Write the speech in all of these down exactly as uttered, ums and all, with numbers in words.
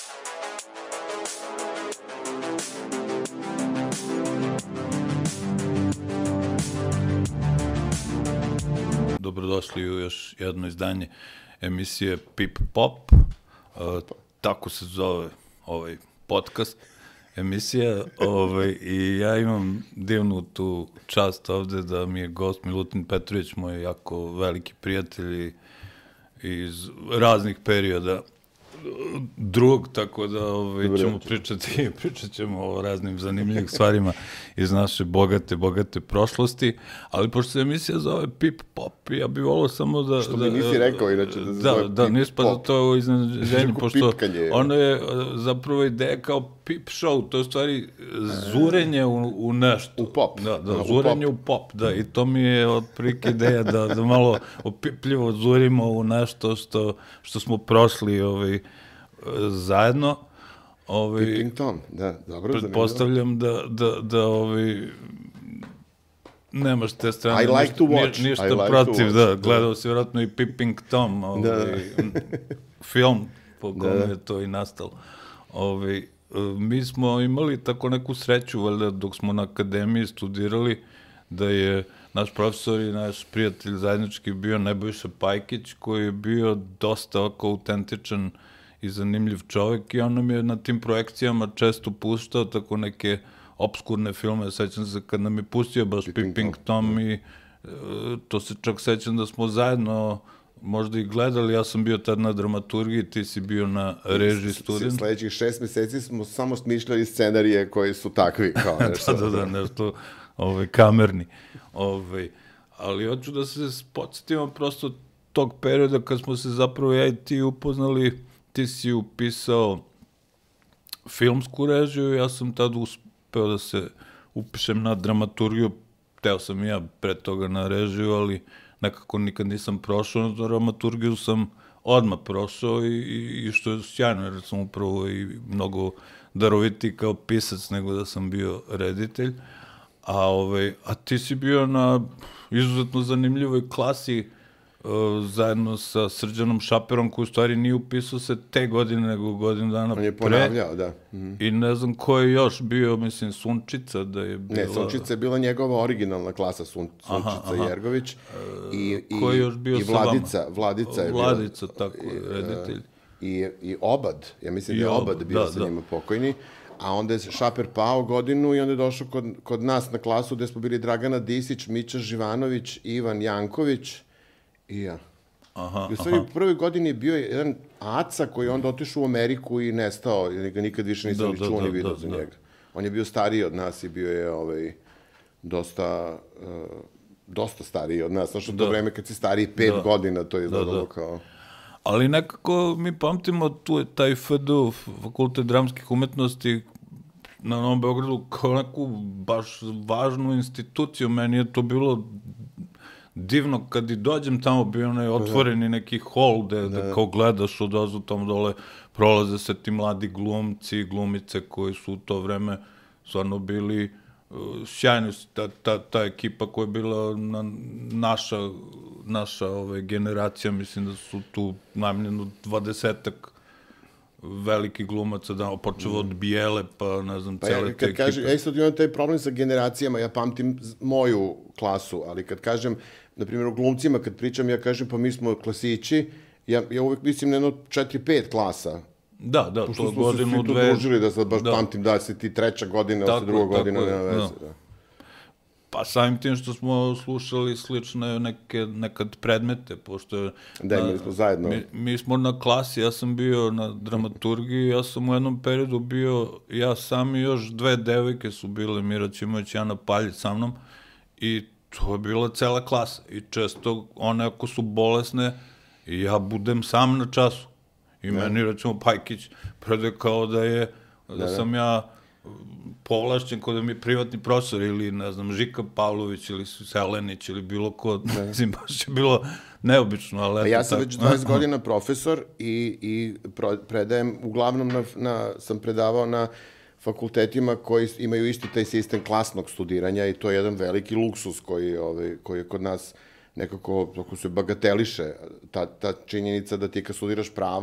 Dobrodošli u još jedno izdanje emisije Pip Pop, uh, tako se zove ovaj podcast emisija, ovaj, i ja imam divnu tu čast ovde da mi je gost Milutin Petrović, moj jako veliki prijatelj iz raznih perioda drug, tako da ovaj, ćemo pričati, pričat ćemo o raznim zanimljivim stvarima iz naše bogate, bogate prošlosti, ali pošto se emisija zove Pip Pop, ja bih volao samo da... Što mi nisi rekao inače da se da, zove da, Pip nispa Pop. Da to iznenađenje, pošto Pipkanje, ono je zapravo ideja kao pip show, to je stvari zurenje u, u nešto. U pop. Da, da, u zurenje pop. u pop, da, i to mi je otprilike ideja da, da malo opipljivo zurimo u nešto što, što smo prošli ovaj, zajedno. Ovaj, Peeping Tom, da, dobro. Pretpostavljam da, da, da ovaj, nemaš te strane I like ništa, to watch. ništa I like protiv, to da, watch. gledao si vjerojatno i Peeping Tom, ovaj, Da. film po kome Da. je to i nastalo. Ovaj, mi smo imali tako neku sreću, valjda, dok smo na akademiji studirali, da je naš profesor i naš prijatelj zajednički bio Nebojša Pajkić, koji je bio dosta ovako autentičan i zanimljiv čovjek, i on nam je na tim projekcijama često puštao tako neke obskurne filme. Sećam se kad nam je pustio baš Peeping Tom i e, to se čak sećam da smo zajedno možda i gledali. Ja sam bio tad na dramaturgiji, ti si bio na režiji student. Sledećih šest meseci smo samo smišljali scenarije koji su takvi. Kao nešto. da, da, da, nešto ovaj, kamerni. Ovaj, ali hoću da se podsjetimo prosto tog perioda kad smo se zapravo ja i ti upoznali. Ti si upisao filmsku režiju, ja sam tad uspeo da se upišem na dramaturgiju, teo sam i ja pre toga na režiju, ali nekako nikad nisam prošao, na dramaturgiju sam odmah prošao i, i, i što je sjajno, jer sam upravo i mnogo darovitiji kao pisac nego da sam bio reditelj, a, ovaj, a ti si bio na izuzetno zanimljivoj klasi zajedno sa Srđanom Šaperom, koji u stvari nije upisao se te godine, nego godinu dana pre. On je ponavljao, da. Mm. I ne znam ko je još bio, mislim, Sunčica da je bila... Ne, Sunčica je bila njegova originalna klasa, Sun, Sunčica aha, aha. Jergović. I, i, ko je još bio i Vladica, Vladica je bila. Vladica, tako je, reditelj. I, I Obad, ja mislim I da je Obad, Obad bio da, sa da. njima pokojni. A onda je Šaper pao godinu i onda je došao kod, kod nas na klasu gde smo bili Dragana Disić, Mića Živanović, Ivan Janković i ja. Aha, I u stvari aha. u prvoj godini je bio jedan Aca koji je onda otišao u Ameriku i nestao, i ga nikad više nisam Da, ni da, čuo da, ni vidio da, za da. njega. On je bio stariji od nas i bio je ovaj, dosta, uh, dosta stariji od nas. Znaš, u to Da. vreme kad si stariji pet Da. godina, to je izgledalo Da, da. kao... Ali nekako mi pamtimo tu je taj F D U, Fakultet dramskih umetnosti, na Novom Beogradu kao neku baš važnu instituciju. Meni je to bilo divno kad i dođem tamo, bio onaj otvoreni neki hol gde, da. kao gledaš odozdo tamo dole, prolaze se ti mladi glumci i glumice koji su u to vreme stvarno bili uh, sjajni. Ta, ta, ta ekipa koja je bila na, naša, naša ovaj, generacija, mislim da su tu najmanje dvadesetak veliki glumaca, da, počeo od Bijele, pa ne znam, Pa cele ja, te kad ekipe. kažem, ja isto imam taj problem sa generacijama, ja pamtim z- moju klasu, ali kad kažem, na primjer, o glumcima, kad pričam, ja kažem, pa mi smo klasići, ja, ja uvek mislim na jedno četiri pet klasa. Da, da, Pošto to smo se godinu, svi tu dve... družili, da sad baš da. pamtim da si ti treća godina, da si Tako druga je, godina, tako je, nema veze. da. Da. Pa samim tim što smo slušali slične neke, nekad predmete, pošto je... Da, na- imali smo zajedno. Mi, mi smo na klasi, ja sam bio na dramaturgiji, ja sam u jednom periodu bio, ja sam i još dve devojke su bile, Mira Ćimović i Ana Paljić sa mnom, i to je bila cela klasa. I često one ako su bolesne, ja budem sam na času. I meni, recimo, Pajkić predaje kao da je, da, da. sam ja povlašćen kod da mi je privatni profesor ili, ne znam, Žika Pavlović ili Selenić ili bilo ko, mislim, baš je bilo neobično, ali eto A ja sam tako. već dvadeset godina profesor i, i pro, predajem, uglavnom na, na, sam predavao na fakultetima koji imaju isti taj sistem klasnog studiranja i to je jedan veliki luksus koji, ovaj, koji je kod nas nekako, ako se bagateliše ta, ta činjenica da ti kad studiraš prava,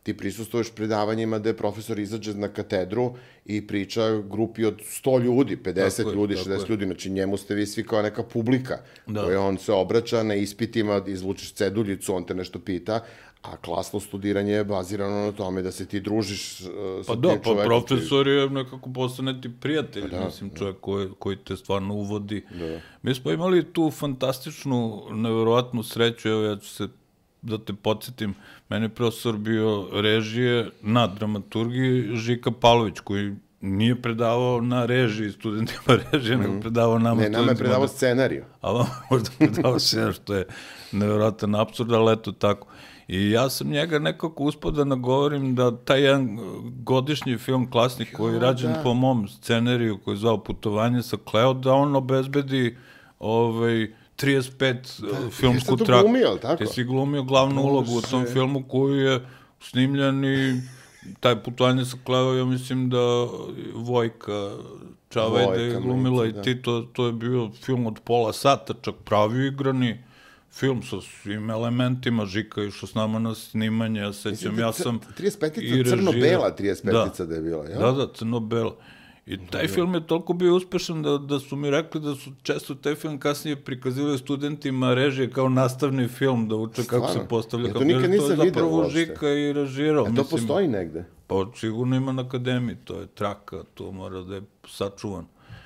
ti prisustuješ predavanjima gde profesor izađe na katedru i priča grupi od sto ljudi, pedeset tako ljudi, je, šezdeset ljudi, znači njemu ste vi svi kao neka publika, da. koja on se obraća na ispitima, izlučiš ceduljicu, on te nešto pita, a klasno studiranje je bazirano na tome da se ti družiš uh, sa pa tim da, čovekom. Pa profesor je nekako postane ti prijatelj, pa da, mislim, čovjek koji, koji te stvarno uvodi. Da. Mi smo imali tu fantastičnu, neverovatnu sreću, evo ja ću se da te podsjetim, meni je profesor bio režije na dramaturgiji Žika Pavlović, koji nije predavao na režiji studentima režije, mm. nego predavao nama ne, studentima. Ne, nama je predavao da... scenariju. A vam možda predavao scenariju, što je nevjerojatan apsurd, ali eto tako. I ja sam njega nekako uspao da nagovorim da taj jedan godišnji film klasnik koji je rađen da. po mom scenariju, koji je zvao Putovanje sa Kleo, da on obezbedi ovaj, trideset pet da, filmsku traku. Ti glumio, tako? Ti si glumio glavnu Bože. ulogu u tom filmu koji je snimljen i taj Putovanje sa Kleo, ja mislim da Vojka Čavajda je glumila i ti, to, to je bio film od pola sata, čak pravi igrani film sa svim elementima. Žika išao s nama na snimanje, ja sećam, ja sam trideset petica crno-bela trideset petica da je bila, ja? Da, da, crno-bela. I taj film je toliko bio uspešan da, da su mi rekli da su često taj film kasnije prikazivali studentima režije kao nastavni film, da uče kako se postavlja. Ja to nikad nisam vidio uopšte. To je zapravo Žika i režirao. E to postoji negde? Pa sigurno ima na akademiji, to je traka, to mora da je sačuvan.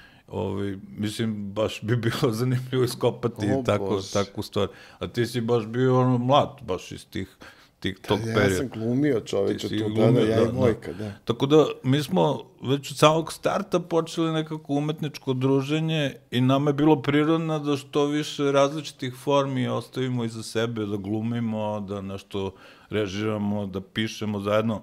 Ovi, mislim, baš bi bilo zanimljivo iskopati oh, tako, takvu stvar. A ti si baš bio ono mlad, baš iz tih, tih tog ja perioda. Ja sam glumio čoveče, to gleda, ja i Vojka, da. Tako da, mi smo već od samog starta počeli nekako umetničko druženje i nama je bilo prirodno da što više različitih formi ostavimo iza sebe, da glumimo, da nešto režiramo, da pišemo zajedno.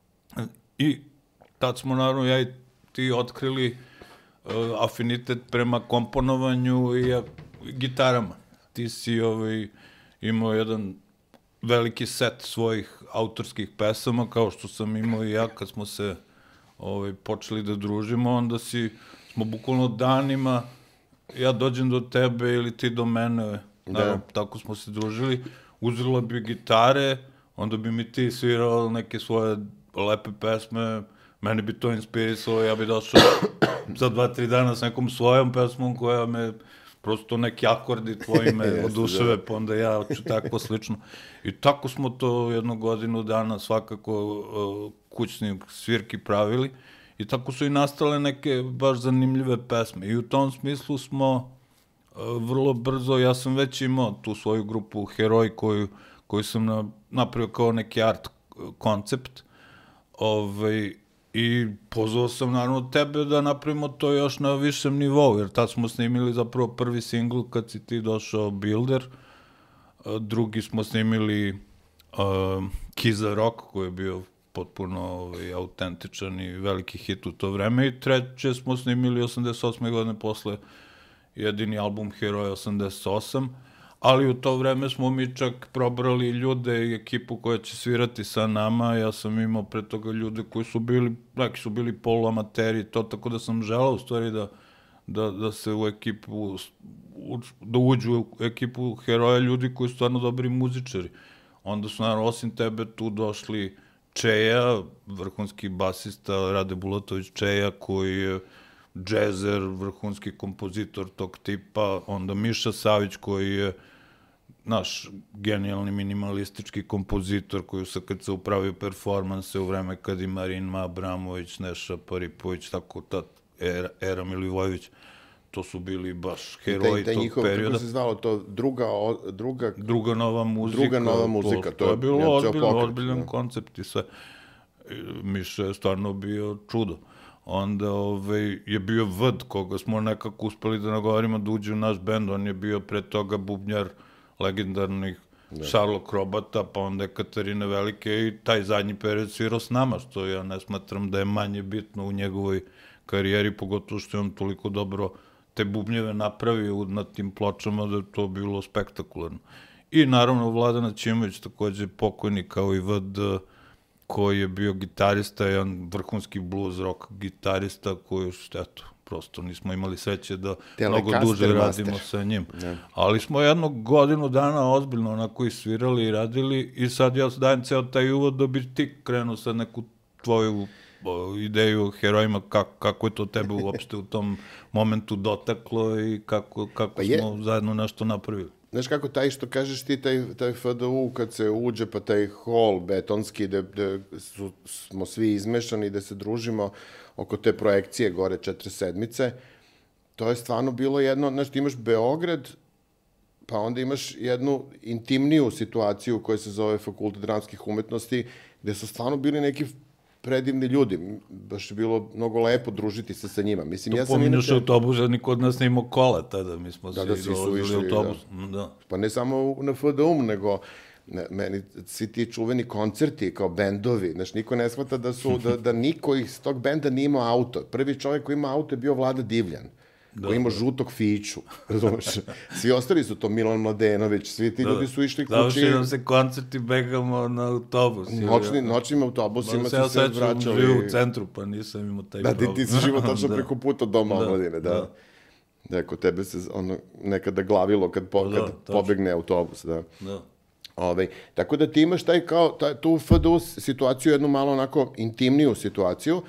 I tad smo, naravno, ja i ti otkrili afinitet prema komponovanju i gitarama. Ti si ovaj, imao jedan veliki set svojih autorskih pesama, kao što sam imao i ja kad smo se ovaj, počeli da družimo, onda si, smo bukvalno danima, ja dođem do tebe ili ti do mene, naravno, tako smo se družili, uzela bi gitare, onda bi mi ti svirao neke svoje lepe pesme, mene bi to inspirisalo, ja bi došao za dva, tri dana s nekom svojom pesmom koja me, prosto neki akordi tvoji me oduševe, pa onda ja ću tako slično. I tako smo to jednu godinu dana svakako uh, kućni svirki pravili i tako su i nastale neke baš zanimljive pesme. I u tom smislu smo uh, vrlo brzo, ja sam već imao tu svoju grupu Heroj koju, koju sam na, napravio kao neki art koncept, ovaj, i pozvao sam naravno tebe da napravimo to još na višem nivou, jer tad smo snimili zapravo prvi singl kad si ti došao Builder, drugi smo snimili uh, Kiza Rock koji je bio potpuno ovaj, autentičan i veliki hit u to vreme i treće smo snimili osamdeset osme godine posle jedini album Heroj osamdeset osam, ali u to vreme smo mi čak probrali ljude i ekipu koja će svirati sa nama. Ja sam imao pre toga ljude koji su bili, neki su bili poluamateri, to tako da sam želao u stvari da, da, da se u ekipu, da uđu u ekipu Heroja ljudi koji su stvarno dobri muzičari. Onda su, naravno, osim tebe tu došli Čeja, vrhunski basista Rade Bulatović Čeja, koji je džezer, vrhunski kompozitor tog tipa, onda Miša Savić koji je naš genijalni minimalistički kompozitor koji se kad se upravio performanse u vreme kad i Marina Abramović, Neša Paripović, tako ta era, era Milivojević, to su bili baš heroji tog njihov, perioda. Kako se zvalo to? Druga, druga, druga nova muzika. Druga nova muzika. To, to je bilo ozbiljno, ozbiljan koncept i sve. Miša je stvarno bio čudo. Onda ovaj, je bio Vd, koga smo nekako uspeli da nagovorimo da uđe u naš bend, on je bio pre toga bubnjar legendarnih Šarlo Krobata, pa onda je Katarina Velike i taj zadnji period svirao s nama, što ja ne smatram da je manje bitno u njegovoj karijeri, pogotovo što je on toliko dobro te bubnjeve napravio na tim pločama da je to bilo spektakularno. I naravno Vladana Ćimović, takođe pokojni kao i Vd, koji je bio gitarista, jedan vrhunski blues rock gitarista koji, eto, prosto nismo imali sreće da Telecaster mnogo duže master. radimo sa njim. Ne. Ali smo jednu godinu dana ozbiljno onako i svirali i radili i sad ja dajem ceo taj uvod da bi ti krenuo sa neku tvoju ideju o herojima, kako, kako je to tebe uopšte u tom momentu dotaklo i kako, kako pa je, smo zajedno nešto napravili. Znaš kako, taj što kažeš ti, taj, taj F D U, kad se uđe, pa taj hol betonski, gde, gde su, smo svi izmešani, gde se družimo oko te projekcije gore četiri sedmice, to je stvarno bilo jedno, znaš, ti imaš Beograd, pa onda imaš jednu intimniju situaciju koja se zove Fakultet dramskih umetnosti, gde su stvarno bili neki predivni ljudi. Baš je bilo mnogo lepo družiti se sa njima. Mislim, to ja sam pominjaš inače... autobus, a niko od nas ne imao kola tada. Mi smo da, da, svi su išli, autobus. Da. Da. Pa ne samo na F D U, nego ne, meni svi ti čuveni koncerti kao bendovi. Znaš, niko ne shvata da, su, da, da niko iz tog benda nije imao auto. Prvi čovjek koji ima auto je bio Vlada Divljan. Da, koji ima žutog fiću, razumeš? Svi ostali su to, Milan Mladenović, svi ti da, ljudi su išli kući. Završi nam se koncerti, begamo na autobus. Noćni, noćnim autobusima su se vraćali. Živio u centru, pa nisam imao taj da, problem. Da, ti si živo tačno da. preko puta doma da, omladine, da. Da, da kod tebe se ono, nekada glavilo kad, po, da, kad pobegne autobus, da. Da. Ove, tako da ti imaš taj kao, taj, tu F D U situaciju, jednu malo onako intimniju situaciju,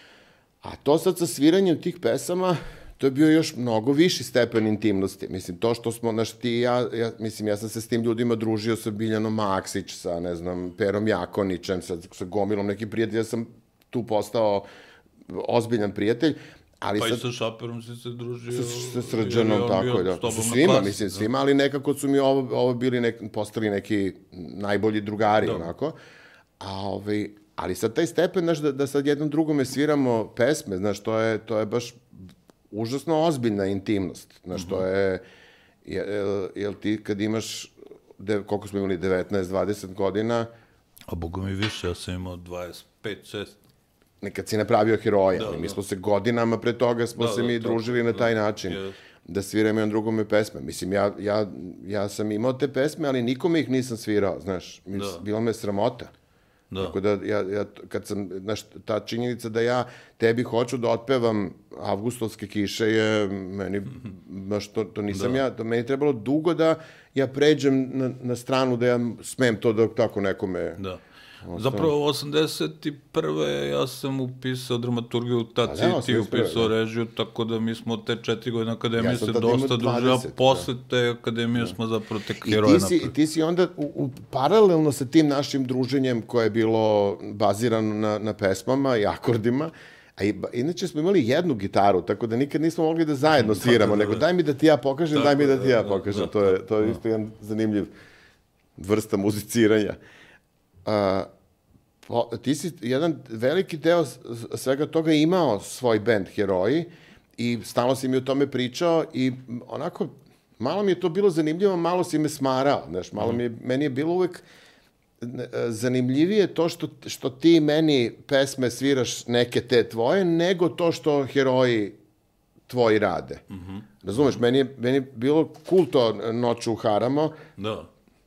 a to sad sa sviranjem tih pesama, to je bio još mnogo viši stepen intimnosti. Mislim, to što smo, znaš, ti i ja, ja, mislim, ja sam se s tim ljudima družio sa Biljanom Maksić, sa, ne znam, Perom Jakonićem, sa, sa gomilom nekih prijatelja, ja sam tu postao ozbiljan prijatelj. Ali pa sad, i sa Šaperom si se družio. Sa, sa Srđanom, tako da. Sa svima, klasi, mislim, svima, da. Ali nekako su mi ovo, ovo bili nek, postali neki najbolji drugari, da. Onako. A ovaj, ali sad taj stepen, znaš, da, da sad jednom drugome sviramo pesme, znaš, to je, to je baš užasno ozbiljna intimnost. Znaš, to je, jel, jel ti kad imaš, de, koliko smo imali, devetnaest dvadeset godina... A boga mi više, ja sam imao dvadeset pet šest. Nekad si napravio heroja, da, mi da. Smo se godinama pre toga smo da, se mi da, družili da, na taj način, da, da sviramo jedan drugome pesme. Mislim, ja, ja, ja sam imao te pesme, ali nikome ih nisam svirao, znaš, da. Bilo me sramota. Da. Tako da, ja, ja, kad sam, znaš, ta činjenica da ja tebi hoću da otpevam Avgustovske kiše je, meni, znaš, to, to nisam da. Ja, to meni trebalo dugo da ja pređem na, na stranu da ja smem to da tako nekome... Da. Ostavno. Zapravo, osamdeset prve ja sam upisao dramaturgiju, tad si ti upisao da. Režiju, tako da mi smo te četiri godine akademije ja se dosta družili, a posle da. Te akademije da. Smo zapravo tek heroje napravili. I ti si onda, u, u, paralelno sa tim našim druženjem koje je bilo bazirano na, na pesmama i akordima, a i, inače smo imali jednu gitaru, tako da nikad nismo mogli da zajedno sviramo, nego daj mi da ti ja pokažem, tako, daj mi da ti ja pokažem. Da, da, to je, to je isto jedan zanimljiv vrsta muziciranja. Uh, po, ti si jedan veliki deo svega toga imao svoj bend Heroji i stalno si mi o tome pričao i onako, malo mi je to bilo zanimljivo, malo si me smarao, znaš, malo mi je, meni je bilo uvek zanimljivije to što, što ti meni pesme sviraš neke te tvoje, nego to što heroji tvoji rade. Mm-hmm. Razumeš, meni je, meni je bilo cool to Noću haramo. Da.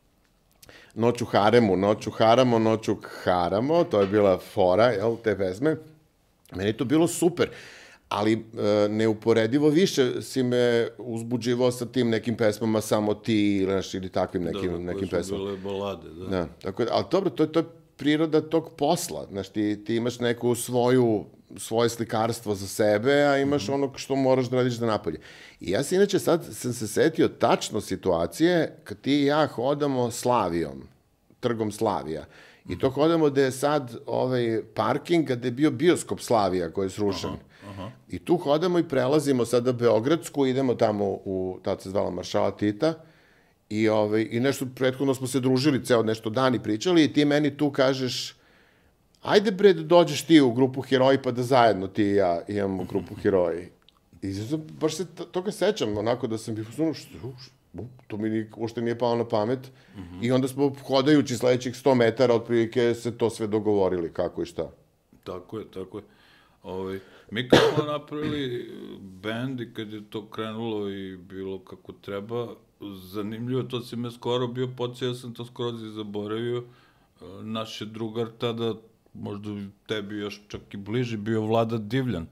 Noću haremu, noću haramo, noću haramo, to je bila fora, jel, te pesme. Meni je to bilo super, ali e, neuporedivo više si me uzbuđivao sa tim nekim pesmama Samo ti, ili, naš, ili takvim nekim, da, nekim pesmama. Da, koje su bile balade, da. Da, tako, ali dobro, to, to je priroda tog posla, znaš, ti, ti imaš neku svoju, svoje slikarstvo za sebe, a imaš mm-hmm. ono što moraš da radiš za napolje. I ja se inače sad sam se setio tačno situacije kad ti i ja hodamo Slavijom, trgom Slavija. I to hodamo gde je sad ovaj parking, gde je bio bioskop Slavija koji je srušen. Aha, aha. I tu hodamo i prelazimo sada Beogradsku, idemo tamo u, tad se zvala Maršala Tita, i, ovaj, i nešto prethodno smo se družili, ceo nešto dani pričali, i ti meni tu kažeš, ajde bre da dođeš ti u grupu Heroji, pa da zajedno ti i ja imamo grupu Heroji. I baš se toga sećam, onako da sam bih usunuo, što, to mi uopšte nije palo na pamet. Mm-hmm. I onda smo, hodajući sledećih sto metara, otprilike se to sve dogovorili, kako i šta. Tako je, tako je. Ovaj, mi kad smo napravili bend i kad je to krenulo i bilo kako treba, zanimljivo, to si me skoro bio podsjetio, ja sam to skoro i zaboravio. Naš je drugar tada, možda tebi još čak i bliži, bio Vlada Divljan.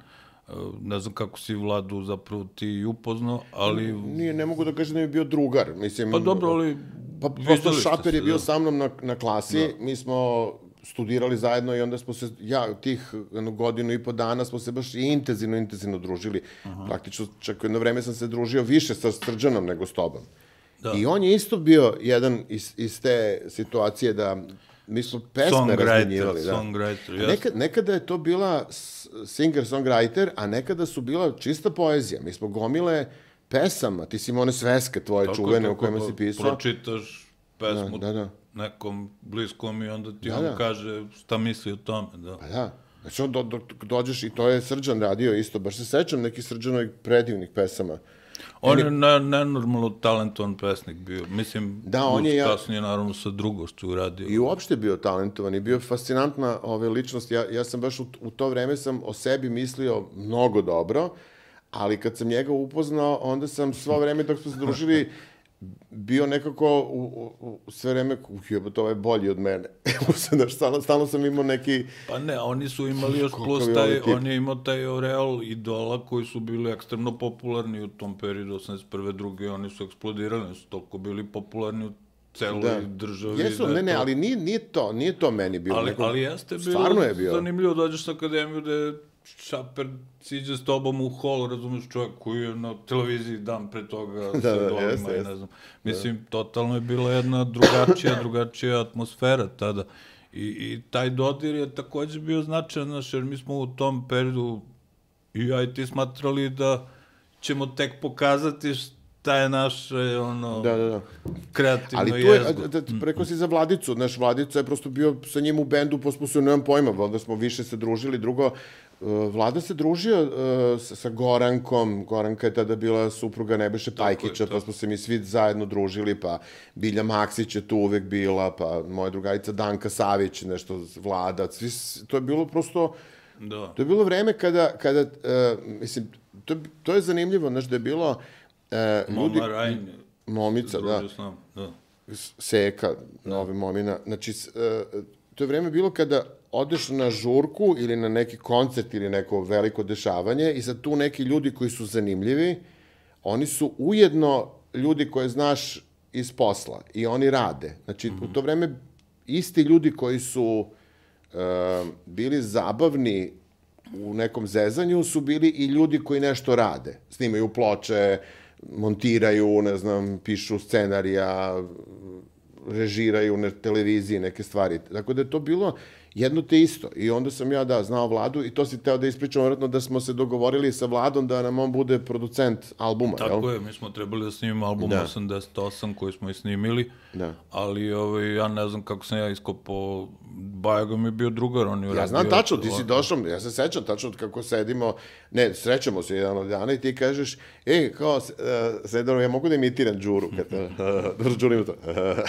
Ne znam kako si Vladu zapravo ti upoznao, ali... Nije, ne mogu da kažem da mi je bio drugar. Mislim, pa dobro, ali... Pa prosto Šaper je bio sa mnom na, na klasi, da. Mi smo studirali zajedno i onda smo se, ja, tih godinu i po dana smo se baš intenzivno, intenzivno družili. Aha. Praktično, čak jedno vreme sam se družio više sa Srđanom nego s tobom. Da. I on je isto bio jedan iz, iz te situacije da mi smo pesme razmenjivali. Da. Songwriter, yes. Nekad, nekada je to bila singer-songwriter, a nekada su bila čista poezija. Mi smo gomile pesama, ti si imao one sveske tvoje tako, čuvene tako, u kojima si pisao. Pročitaš pesmu da, da, da. nekom bliskom i onda ti da, on da. kaže šta misli o tome. Da. Pa da. Znači, do, do, dođeš i to je Srđan radio isto. Baš se sećam nekih Srđanovih predivnih pesama. On je ne, nenormalno talentovan pesnik bio. Mislim, da, on je, kasnije ja... naravno sa drugošću uradio. I uopšte bio talentovan i bio fascinantna ove ličnost. Ja, ja sam baš u, u to vreme sam o sebi mislio mnogo dobro, ali kad sam njega upoznao, onda sam svo vreme dok smo se družili bio nekako u, u, u sve vreme, uh, to je bolji od mene. stalno, stalno sam imao neki... Pa ne, oni su imali još plus taj, on je imao taj oreal idola koji su bili ekstremno popularni u tom periodu, osamdeset prve druge oni su eksplodirali, su toliko bili popularni u celoj da. državi. Jesu, ne, ne, ali nije, nije to, nije to meni bilo. Ali, neko... ali jeste bilo je bio. zanimljivo, dođeš na akademiju da je Šaper siđe s tobom u hol, razumiješ, čovjek koji je na televiziji dan pre toga da, sa dolima i ne znam. Mislim, da. totalno je bila jedna drugačija, drugačija atmosfera tada. I, I taj dodir je također bio značajan, znaš, jer mi smo u tom periodu i ja i ti smatrali da ćemo tek pokazati šta je naše, ono, da, da, da. kreativno jezgo. Ali tu je, da, preko si za Vladicu, znaš, Vladica je prosto bio sa njim u bendu, posle smo nemam pojma, onda smo više se družili, drugo, Vlada se družio uh, sa Gorankom, Goranka je tada bila supruga Nebojše Pajkića, pa smo se mi svi zajedno družili, pa Bilja Maksić je tu uvek bila, pa moja drugarica Danka Savić, nešto Vlada, svi, to je bilo prosto, da. to je bilo vreme kada, kada uh, mislim, to, to je zanimljivo, znaš, da je bilo uh, ljudi... Moma Rajn. Momica, da. Nam, da. Seka, novi momina, znači, uh, to je vreme bilo kada odeš na žurku ili na neki koncert ili neko veliko dešavanje i sad tu neki ljudi koji su zanimljivi, oni su ujedno ljudi koje znaš iz posla i oni rade. Znači, mm-hmm. u to vreme isti ljudi koji su uh, bili zabavni u nekom zezanju su bili i ljudi koji nešto rade. Snimaju ploče, montiraju, ne znam, pišu scenarija, režiraju na televiziji neke stvari. Tako da je to bilo jedno te isto. I onda sam ja, da, znao Vladu i to si teo da ispričam, vjerojatno da smo se dogovorili sa Vladom da nam on bude producent albuma, tako jel? Tako je, mi smo trebali da snimimo album da. osamdeset osam koji smo i snimili, da. ali ovaj, ja ne znam kako sam ja iskopao, Bajaga mi je bio drugar, on je ja radio... znam tačno, ti si došao, ja se sećam tačno kako sedimo, ne, srećemo se jedan od dana i ti kažeš, ej, kao, uh, Sedano, ja mogu da imitiram Đuru, kad, uh, Đuru to.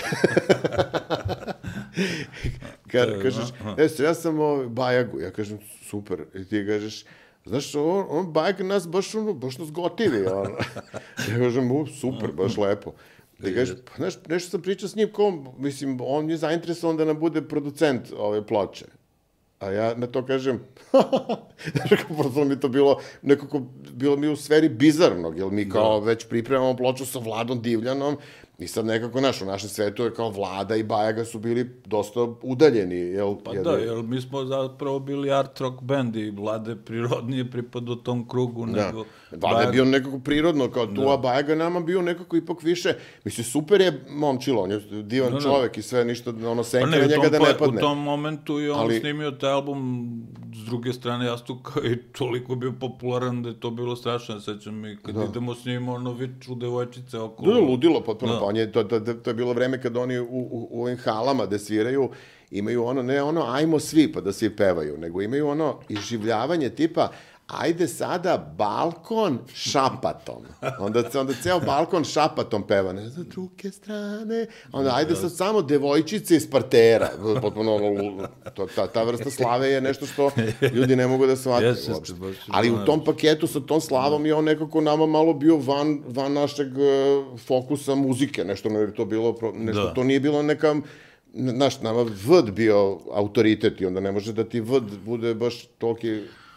Kad kažeš, e, ja sam ovaj, Bajagu, ja kažem, super, i ti kažeš, znaš, on, on Bajag nas baš, ono, baš nas gotivi, ono. Ja kažem, u, super, baš lepo. Ti kažeš, pa, znaš, nešto sam pričao s njim, kao, mislim, on je zainteresovan da nam bude producent ove ploče. A ja na to kažem, znaš, prosto mi to bilo, nekako, bilo mi u sferi bizarnog, jer mi kao da. već pripremamo ploču sa Vladom Divljanom, i sad nekako, znaš, u našem svetu je kao Vlada i Bajaga su bili dosta udaljeni, jel? Pa jedan... da, jer mi smo zapravo bili art rock band i Vlade prirodnije pripada u tom krugu da. nego... Vlada Bajag... je bio nekako prirodno kao tu, da. a Bajaga nama bio nekako ipak više... Mislim, super je momčilo, on je divan da, da. čovek i sve, ništa, ono, senka na njega da ne padne. U tom momentu je on ali... snimio taj album, s druge strane Jastuka, i toliko bio popularan da je to bilo strašno, sećam i kad da. idemo s njim, ono, viču devojčice okolo. Da, ludilo, potpuno, da. On je, to, to, to je bilo vreme kad oni u, u, u ovim halama gde sviraju, imaju ono, ne ono, ajmo svi pa da svi pevaju, nego imaju ono iživljavanje tipa, ajde sada balkon šapatom. Onda, onda ceo balkon šapatom peva, ne znam, druge strane. Onda ajde sad samo devojčice iz partera. Potpuno, to, ta, ta vrsta slave je nešto što ljudi ne mogu da shvate yes, uopšte. Ali u tom paketu sa tom slavom je on nekako nama malo bio van, van našeg fokusa muzike. Nešto ne to bilo, nešto da. to nije bilo neka... Znaš, nama V D bio autoritet i onda ne može da ti V D bude baš toliki...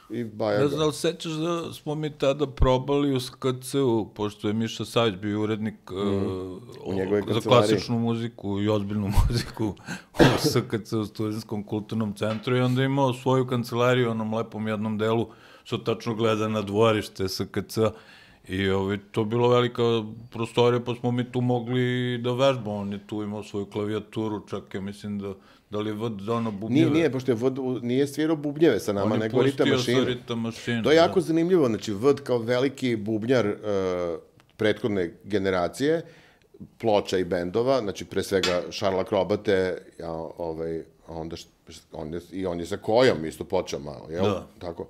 i Bajaga. Ne znam da li sećaš da smo mi tada probali u S K C-u, pošto je Miša Savić bio urednik mm. uh, za klasičnu muziku i ozbiljnu muziku u S K C, u Studentskom kulturnom centru, i onda je imao svoju kancelariju u onom lepom jednom delu, što tačno gleda na dvorište S K C-a. I ovaj, to bilo velika prostorija, pa smo mi tu mogli da vežbamo. On je tu imao svoju klavijaturu, čak ja mislim da, da li je Vod dao na bubnjeve. Nije, nije, pošto je Vod nije svirao bubnjeve sa nama, nego ritam mašinu. On je pustio sa mašinu. To je jako da. zanimljivo, znači Vod kao veliki bubnjar uh, prethodne generacije, ploča i bendova, znači pre svega Šarla Krobate, ja, ovaj, onda št, on je, i on je sa Kojom isto počeo malo, jel? Da. Tako.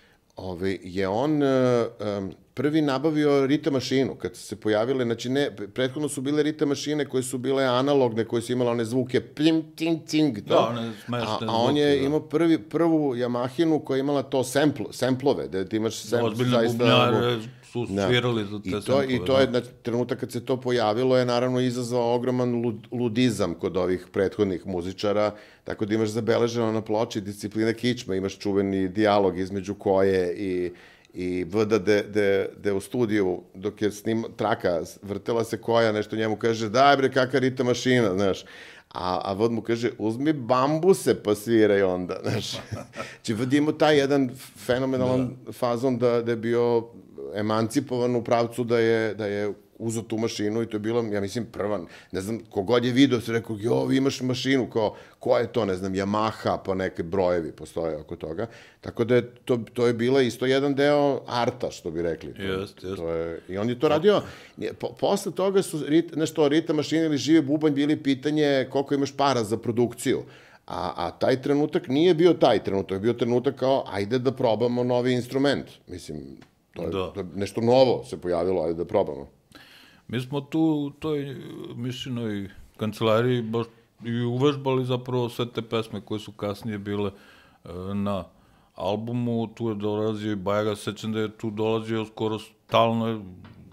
Ove, je on uh, um, prvi nabavio ritam mašinu, kad se pojavile, znači ne, prethodno su bile ritam mašine koje su bile analogne, koje su imale one zvuke plim, ting, ting, to. Da, one smešne a, zvuke, a on je da. imao prvi, prvu Yamahinu koja je imala to sempl, semplove, da ti imaš semplove. Ozbiljne bubnjare su svirali za te I to, semplove. I to je, znači, trenutak kad se to pojavilo je naravno izazvao ogroman lud, ludizam kod ovih prethodnih muzičara, tako da imaš zabeleženo na ploči Disciplina kičma, imaš čuveni dijalog između Koje i i Vda de, de, de u studiju, dok je snim, traka, vrtela se Koja, nešto njemu kaže, daj bre, kakva ritam mašina, znaš. A, a Vod mu kaže, uzmi bambuse pa sviraj onda, znaš. Znači, Vd imao taj jedan fenomenalan da. fazon da, da je bio emancipovan u pravcu da je, da je uzeo tu mašinu i to je bilo, ja mislim, prva, ne znam, kogod je video se rekao, jo, vi imaš mašinu, kao, koja je to, ne znam, Yamaha, pa neke brojevi postoje oko toga. Tako da je to, to je bila isto jedan deo arta, što bi rekli. Jest, jest. To je, I on je to radio, po, posle toga su, rit, nešto, ritam mašine ili živi bubanj bili pitanje koliko imaš para za produkciju. A, a taj trenutak nije bio taj trenutak, bio trenutak kao, ajde da probamo novi instrument. Mislim, to je, da. to je nešto novo se pojavilo, ajde da probamo. Mi smo tu u toj Mišinoj kancelariji baš i uvežbali zapravo sve te pesme koje su kasnije bile e, na albumu. Tu je dolazio i Bajaga, sećam da je tu dolazio skoro stalno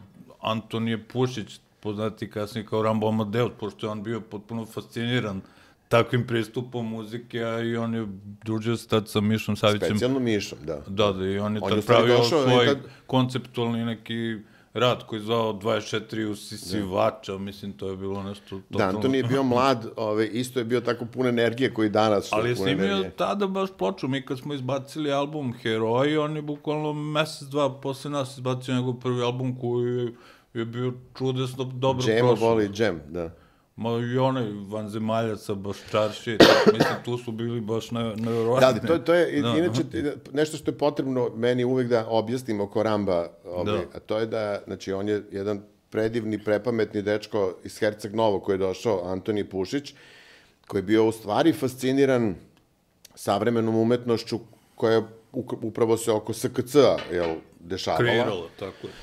Antonije Pušić, poznati kasnije kao Rambo Amadeus, pošto je on bio potpuno fasciniran takvim pristupom muzike, a i on je družio se tad sa Mišom Savićem. Specijalno Mišom, da. Da, da, i on je on tad je pravio došao, svoj tad... konceptualni neki rad koji je zvao dvadeset četiri usisivača, mislim, to je bilo nešto totalno... Da, Anton je bio mlad, ove, isto je bio tako pun energije koji danas što ali je pun snimio energije. Tada baš ploču, mi kad smo izbacili album Heroji, on je bukvalno mesec, dva posle nas izbacio njegov prvi album koji je, je bio čudesno dobro prošao. Džemo voli džem, da. Ma i onaj vanzemaljaca, baš čarši, mislim, tu su bili baš nevjerovatni. Da, to, to je, da. Inače, nešto što je potrebno meni uvek da objasnim oko Ramba, ovaj, da. A to je da, znači, on je jedan predivni, prepametni dečko iz Herceg Novo koji je došao, Antoni Pušić, koji je bio u stvari fasciniran savremenom umetnošću koja upravo se oko S K C-a, jel, dešavala. Kreirala, tako je.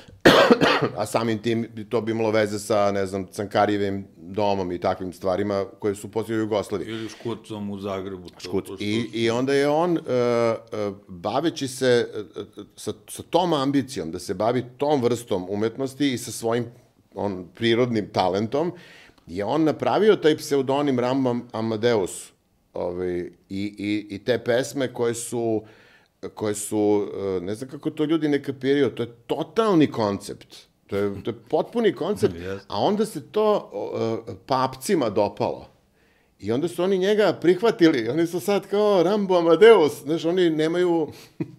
A samim tim to bi imalo veze sa, ne znam, Cankarjevim domom i takvim stvarima koje su poslije u Jugoslaviji. Ili Škucom u Zagrebu. Škuc. I, I onda je on, uh, uh, baveći se uh, sa, sa tom ambicijom, da se bavi tom vrstom umetnosti i sa svojim on, prirodnim talentom, je on napravio taj pseudonim Rambo Amadeus ovaj, i, i, i te pesme koje su koje su, ne znam kako to ljudi ne kapiraju, to je totalni koncept. To je, to je potpuni koncept, a onda se to uh, papcima dopalo. I onda su oni njega prihvatili, oni su sad kao Rambo Amadeus, znaš, oni nemaju...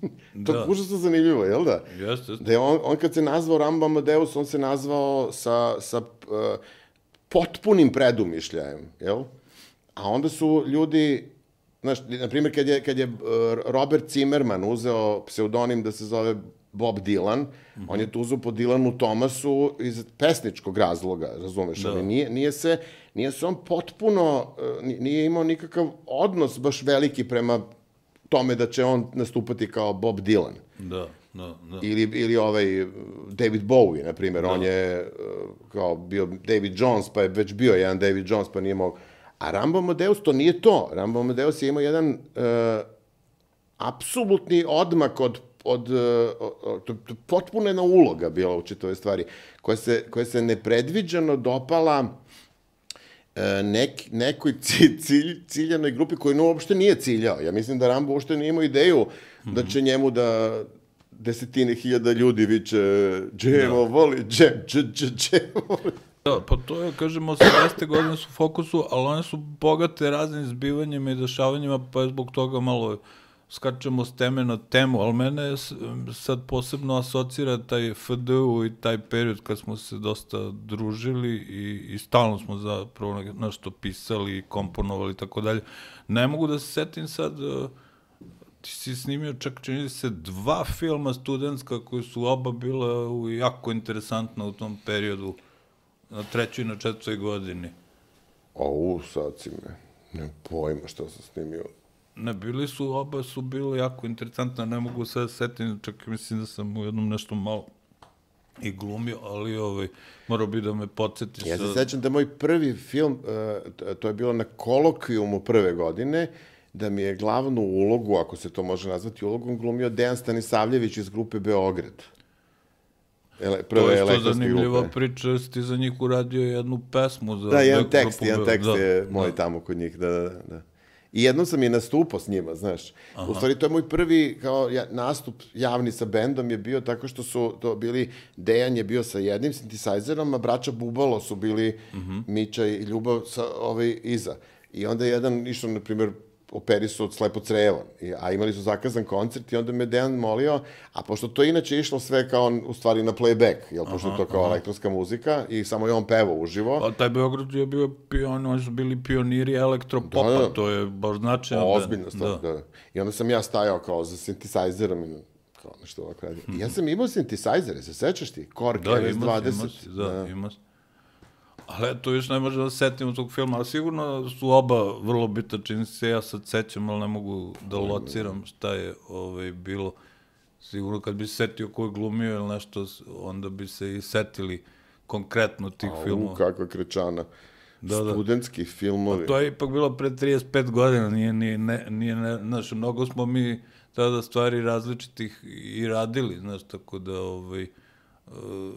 to je užasno zanimljivo, jel da? Jeste. Da je on, on kad se nazvao Rambo Amadeus, on se nazvao sa, sa uh, potpunim predumišljajem, jel? A onda su ljudi... Znaš, na primjer, kad je, kad je Robert Zimmerman uzeo pseudonim da se zove Bob Dylan, mm-hmm. on je tu uzeo po Dylanu Thomasu iz pesničkog razloga, razumeš? Da. Ali nije, nije, se, nije se on potpuno, nije imao nikakav odnos baš veliki prema tome da će on nastupati kao Bob Dylan. Da, da, da. Ili, ili ovaj David Bowie, na primjer, da. On je kao bio David Jones, pa je već bio jedan David Jones, pa nije mogao. A Rambo Amadeus to nije to. Rambo Amadeus je imao jedan uh, apsolutni odmak od, od, od, od, od potpuno jedna uloga bila u čitove stvari, koja se, koja se nepredviđeno dopala uh, nek, nekoj cilj, ciljanoj grupi koji no, uopšte nije ciljao. Ja mislim da Rambo uopšte nije imao ideju mm-hmm. da će njemu da desetine hiljada ljudi viće džemo voli, džem, džem, džem, džem voli. Da, pa to je, kažemo, osamdesete godine su u fokusu, ali one su bogate raznim zbivanjima i dešavanjima, pa je zbog toga malo skačemo s teme na temu, ali mene sad posebno asocira taj F D U i taj period kad smo se dosta družili i, i stalno smo zapravo nešto pisali, komponovali i tako dalje. Ne mogu da se setim sad, ti si snimio čak čini se dva filma studentska koji su oba bila jako interesantna u tom periodu, na trećoj i na četvrtoj godini. O, sad si me, nemam pojma što sam snimio. Ne, bili su, oba su bile jako interesantne, ne mogu sad setim, čak mislim da sam u jednom nešto malo i glumio, ali ovaj, morao bi da me podsjetiš. Ja se sećam da moj prvi film, uh, to je bilo na kolokvijumu prve godine, da mi je glavnu ulogu, ako se to može nazvati ulogom, glumio Dejan Stanisavljević iz grupe Beograd. Ele, prve to je isto zanimljiva grupe. Priča, jesi ti za njih uradio jednu pesmu. Za da, jedan tekst, jedan tekst da, je moj da. Tamo kod njih, da, da, da. I jednom sam i nastupao s njima, znaš. Aha. U stvari, to je moj prvi kao, ja, nastup javni sa bendom je bio tako što su to bili, Dejan je bio sa jednim synthesizerom, a braća Bubalo su bili uh-huh. Mića i Ljubav sa ovaj iza. I onda je jedan išao, na primjer, operi su od slepo crevo, a imali su zakazan koncert i onda me Dejan molio, a pošto to inače išlo sve kao u stvari na playback, jel, pošto aha, to kao aha. elektronska muzika i samo je on pevao uživo. A taj Beograd je bio pion, oni su bili pioniri elektropopa, da, da. To je baš značajno. Ozbiljno stvar, da. da. I onda sam ja stajao kao za synthesizerom i kao nešto ovako radi. Mm-hmm. Ja sam imao synthesizere, se sećaš ti? Korg da, R S dvadeset. Da, da, da. Imao si. Ali eto, još ne možemo da setimo tog filma, ali sigurno su oba vrlo bitna, čini se, ja sad sećam, ali ne mogu da lociram šta je ovaj, bilo. Sigurno kad bi se setio ko je glumio ili nešto, onda bi se i setili konkretno tih A, filmova. U, kakva krečana. Da, da. Studentski filmovi. Pa to je ipak bilo pre trideset pet godina, nije, nije, ne, nije, ne, znaš, mnogo smo mi tada stvari različitih i radili, znaš, tako da, ovaj, uh,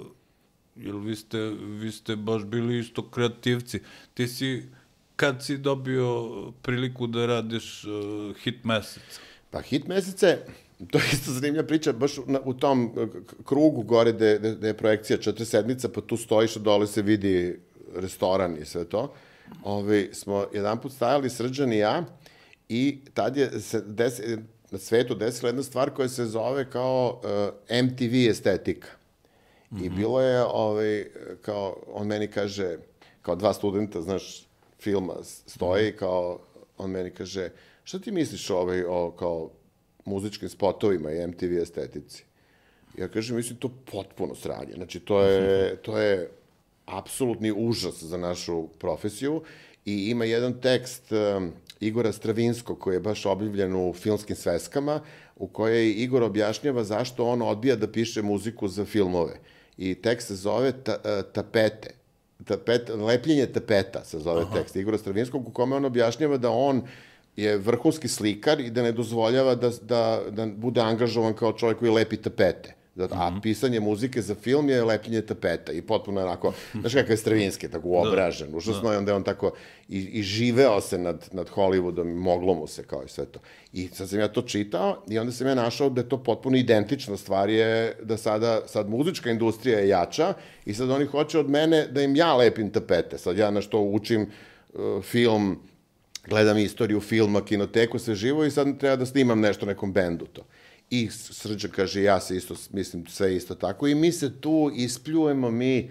jer vi ste, vi ste baš bili isto kreativci. Ti si, kad si dobio priliku da radiš uh, Hit meseca? Pa Hit mesece, to je isto zanimljiva priča, baš u, u tom krugu gore gde, gde je projekcija četiri sedmica, pa tu stojiš, a dole se vidi restoran i sve to. Ove, smo jedan put stajali Srđan i ja i tad je se des, na svetu desila jedna stvar koja se zove kao uh, M T V estetika. I bilo je, ovaj, kao, on meni kaže, kao dva studenta, znaš, filma stoji, kao, on meni kaže, šta ti misliš ovaj, o, kao, muzičkim spotovima i M T V estetici? Ja kažem, mislim, to potpuno sranje. Znači, to je, to je apsolutni užas za našu profesiju i ima jedan tekst um, Igora Stravinskog koji je baš objavljen u Filmskim sveskama, u kojoj Igor objašnjava zašto on odbija da piše muziku za filmove. I tekst se zove ta, uh, tapete. Tapet, lepljenje tapeta se zove Aha. tekst Igora Stravinskog, u kome on objašnjava da on je vrhunski slikar i da ne dozvoljava da, da, da bude angažovan kao čovjek koji lepi tapete. Da, a mm-hmm. pisanje muzike za film je lepljenje tapeta i potpuno onako, znaš kakav je Stravinski, tako uobražen, užasno da. Je onda on tako i, i živeo se nad, nad Hollywoodom, moglo mu se kao i sve to. I sad sam ja to čitao i onda sam ja našao da je to potpuno identična stvar je da sada, sad muzička industrija je jača i sad oni hoće od mene da im ja lepim tapete. Sad ja na što učim uh, film, gledam istoriju filma, kinoteku, sve živo i sad treba da snimam nešto nekom bendu to. I Srđan kaže, ja se isto, mislim, sve isto tako. I mi se tu ispljujemo, mi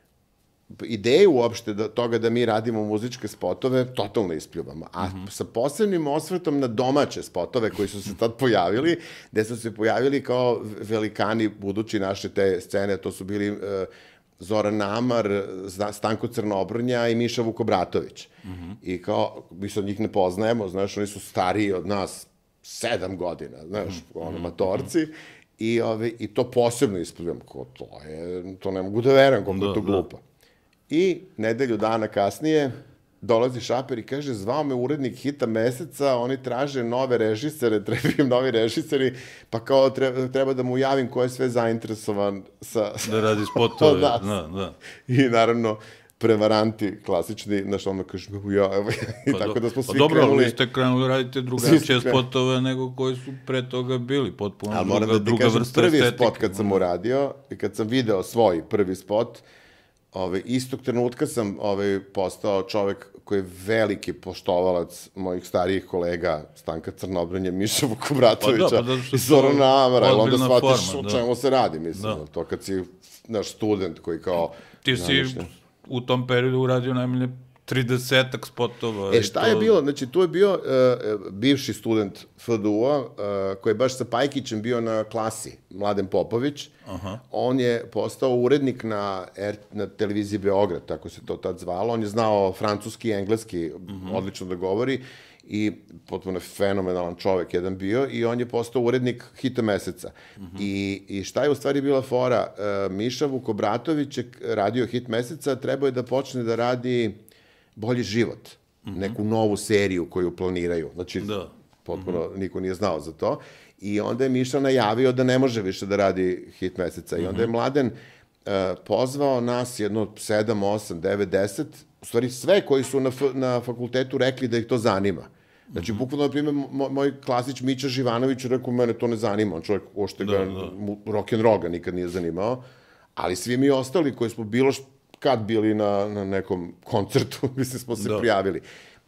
ideju uopšte da, toga da mi radimo muzičke spotove, totalno ispljuvamo. A mm-hmm. sa posebnim osvrtom na domaće spotove koji su se tad pojavili, gde su se pojavili kao velikani budući naše te scene, to su bili uh, Zoran Namar, Stanko Crnobrnja i Miša Vukobratović. Mm-hmm. I kao, mi sad njih ne poznajemo, znaš, oni su stariji od nas, sedam godina, znaš, ono, matorci, i, ove, i to posebno ispljujem, ko to je, to ne mogu da verujem, koliko je to glupo. I nedelju dana kasnije dolazi Šaper i kaže, zvao me urednik Hita meseca, oni traže nove režisere, trebaju novi režiseri, pa kao treba, treba da mu javim ko je sve zainteresovan sa... Da radi spotove, da, da. I naravno, prevaranti klasični, znaš, ono kažeš, ja, evo, i pa tako do, da smo pa svi dobro, krenuli... vi ste krenuli radite drugačije spotove nego koji su pre toga bili, potpuno ali druga, moram da ti druga kažem, vrsta prvi estetike. spot kad sam uradio i kad sam video svoj prvi spot, ovaj, istog trenutka sam ovaj, postao čovek koji je veliki poštovalac mojih starijih kolega, Stanka Crnobranje, Miša Vukobratovića pa da, pa i Zorana Amara, ili onda shvatiš forma, o čemu se radi, mislim, da. to kad si naš student koji kao... Ti si u tom periodu uradio najmanje tridesetak spotova. E, šta to... je bilo? Znači, tu je bio uh, bivši student F D U-a, uh, koji je baš sa Pajkićem bio na klasi, Mladen Popović. Aha. On je postao urednik na, R, na televiziji Beograd, tako se to tad zvalo. On je znao francuski i engleski, uh-huh. odlično da govori i potpuno fenomenalan čovek jedan bio i on je postao urednik Hita meseca. Uh-huh. I, I šta je u stvari bila fora? Uh, Miša Vukobratović je radio Hit meseca, trebao je da počne da radi Bolji život, mm-hmm. neku novu seriju koju planiraju. Znači, da. potpuno mm-hmm. niko nije znao za to. I onda je Miša najavio da ne može više da radi Hit meseca. Mm-hmm. I onda je Mladen uh, pozvao nas jedno sedam, osam, devet, deset, u stvari sve koji su na, f na fakultetu rekli da ih to zanima. Znači, mm-hmm. bukvalno, na primjer, moj klasić Mića Živanović rekao, mene to ne zanima. On čovjek, ošte ga, da, da. rock'n'roll ga nikad nije zanimao. Ali svi mi ostali koji smo bilo što kad bili na, na nekom koncertu, mislim, smo se da. prijavili.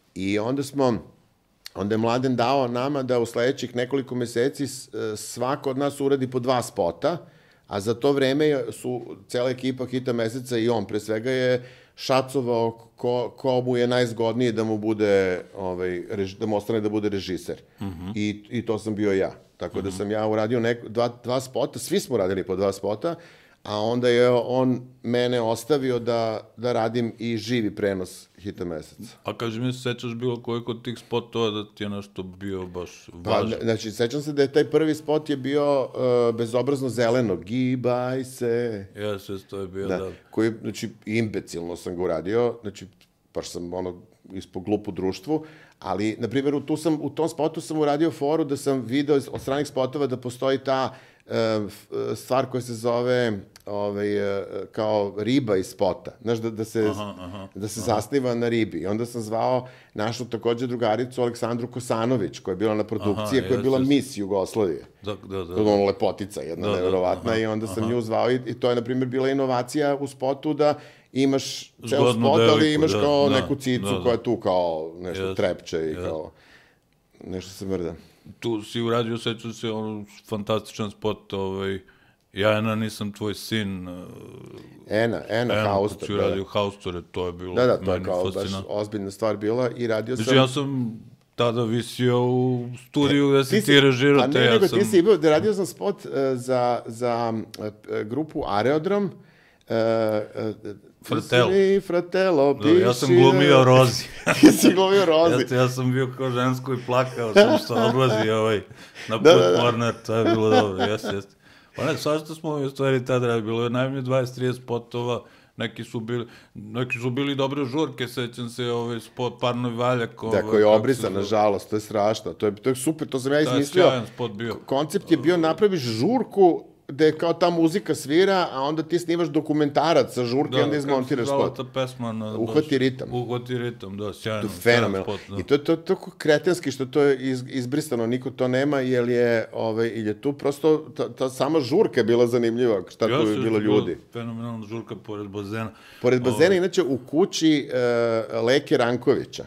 I onda smo, onda je Mladen dao nama da u sledećih nekoliko meseci svako od nas uradi po dva spota, a za to vreme su cela ekipa Hita meseca i on pre svega je šacovao ko, ko mu je najzgodniji da mu bude, ovaj, rež, da mu ostane da bude režiser. Mm-hmm. I, I to sam bio ja. Tako mm-hmm. da sam ja uradio neko, dva, dva spota, svi smo radili po dva spota, a onda je on mene ostavio da, da radim i živi prenos Hita meseca. A kaži mi, sećaš bilo koji kod tih spotova da ti je nešto bio baš važno? Pa, znači, sećam se da je taj prvi spot je bio uh, bezobrazno zeleno. Gibaj se. Jes, to je bio, da. da. Koji, znači, imbecilno sam ga uradio, znači, baš sam ono, ispod glupu društvu, ali, na primjer, u, tu sam, u tom spotu sam uradio foru da sam video od stranih spotova da postoji ta stvar koja se zove ovaj, kao riba iz spota. Znaš, da, da se, aha, aha, da se aha. zasniva na ribi. I onda sam zvao našu takođe drugaricu Aleksandru Kosanović, koja je bila na produkciji, aha, koja je bila mis Jugoslavije. Da, da, da. To je ono lepotica, jedna da, nevjerovatna. Da, i onda sam aha. nju zvao i, i to je, na primjer, bila inovacija u spotu da imaš ceo Zgodnu spot, deliku, ali imaš da, kao da, neku cicu da, da. koja je tu kao nešto yes, trepče i yes. kao nešto se mrda. Tu si uradio, sećam se, ono, fantastičan spot, ovaj, ja Ena nisam tvoj sin. Ena, Ena, Ena Haustor. Si uradio da. Haustore, to je bilo da, da, to je kao baš ozbiljna stvar bila i radio sam... Znači, ja sam tada visio u studiju da si ti režirao te, ja sam... A ne, nego sam... ti si bio, da radio sam spot uh, za, za uh, grupu Aerodrom, uh, uh, Fratello. Fratello, da, ja sam glumio Rozi. Ti si glumio Rozi. ja, ja sam bio kao žensko i plakao sam što odlazi ovaj, na put da, da, da. Warner, to je bilo dobro, jes, jes. Pa ne, svašta smo u stvari tada radili, bilo je najmanje dvadeset trideset spotova, neki su bili, neki su bili dobre žurke, sećam se ovaj spot Parnoj Valjak. Ovaj, da, koji je obrisan, nažalost, to je strašno, to je, to je super, to sam ja izmislio. To je sjajan spot bio. Koncept je bio napraviš žurku, gde kao ta muzika svira, a onda ti snimaš dokumentarac sa žurke i onda izmontiraš spot. Da, kako se zvala ta pesma? Na, Uhvati ritam. Uhvati ritam, da, sjajno. Fenomenal. I to je to, to kretenski što to je iz, izbrisano, niko to nema, jer je, ovaj, jer je tu prosto, ta, ta sama žurka je bila zanimljiva, šta tu je bilo ljudi. Fenomenalna žurka pored bazena. Pored bazena, ovaj. Inače, u kući uh, Leke Rankovića.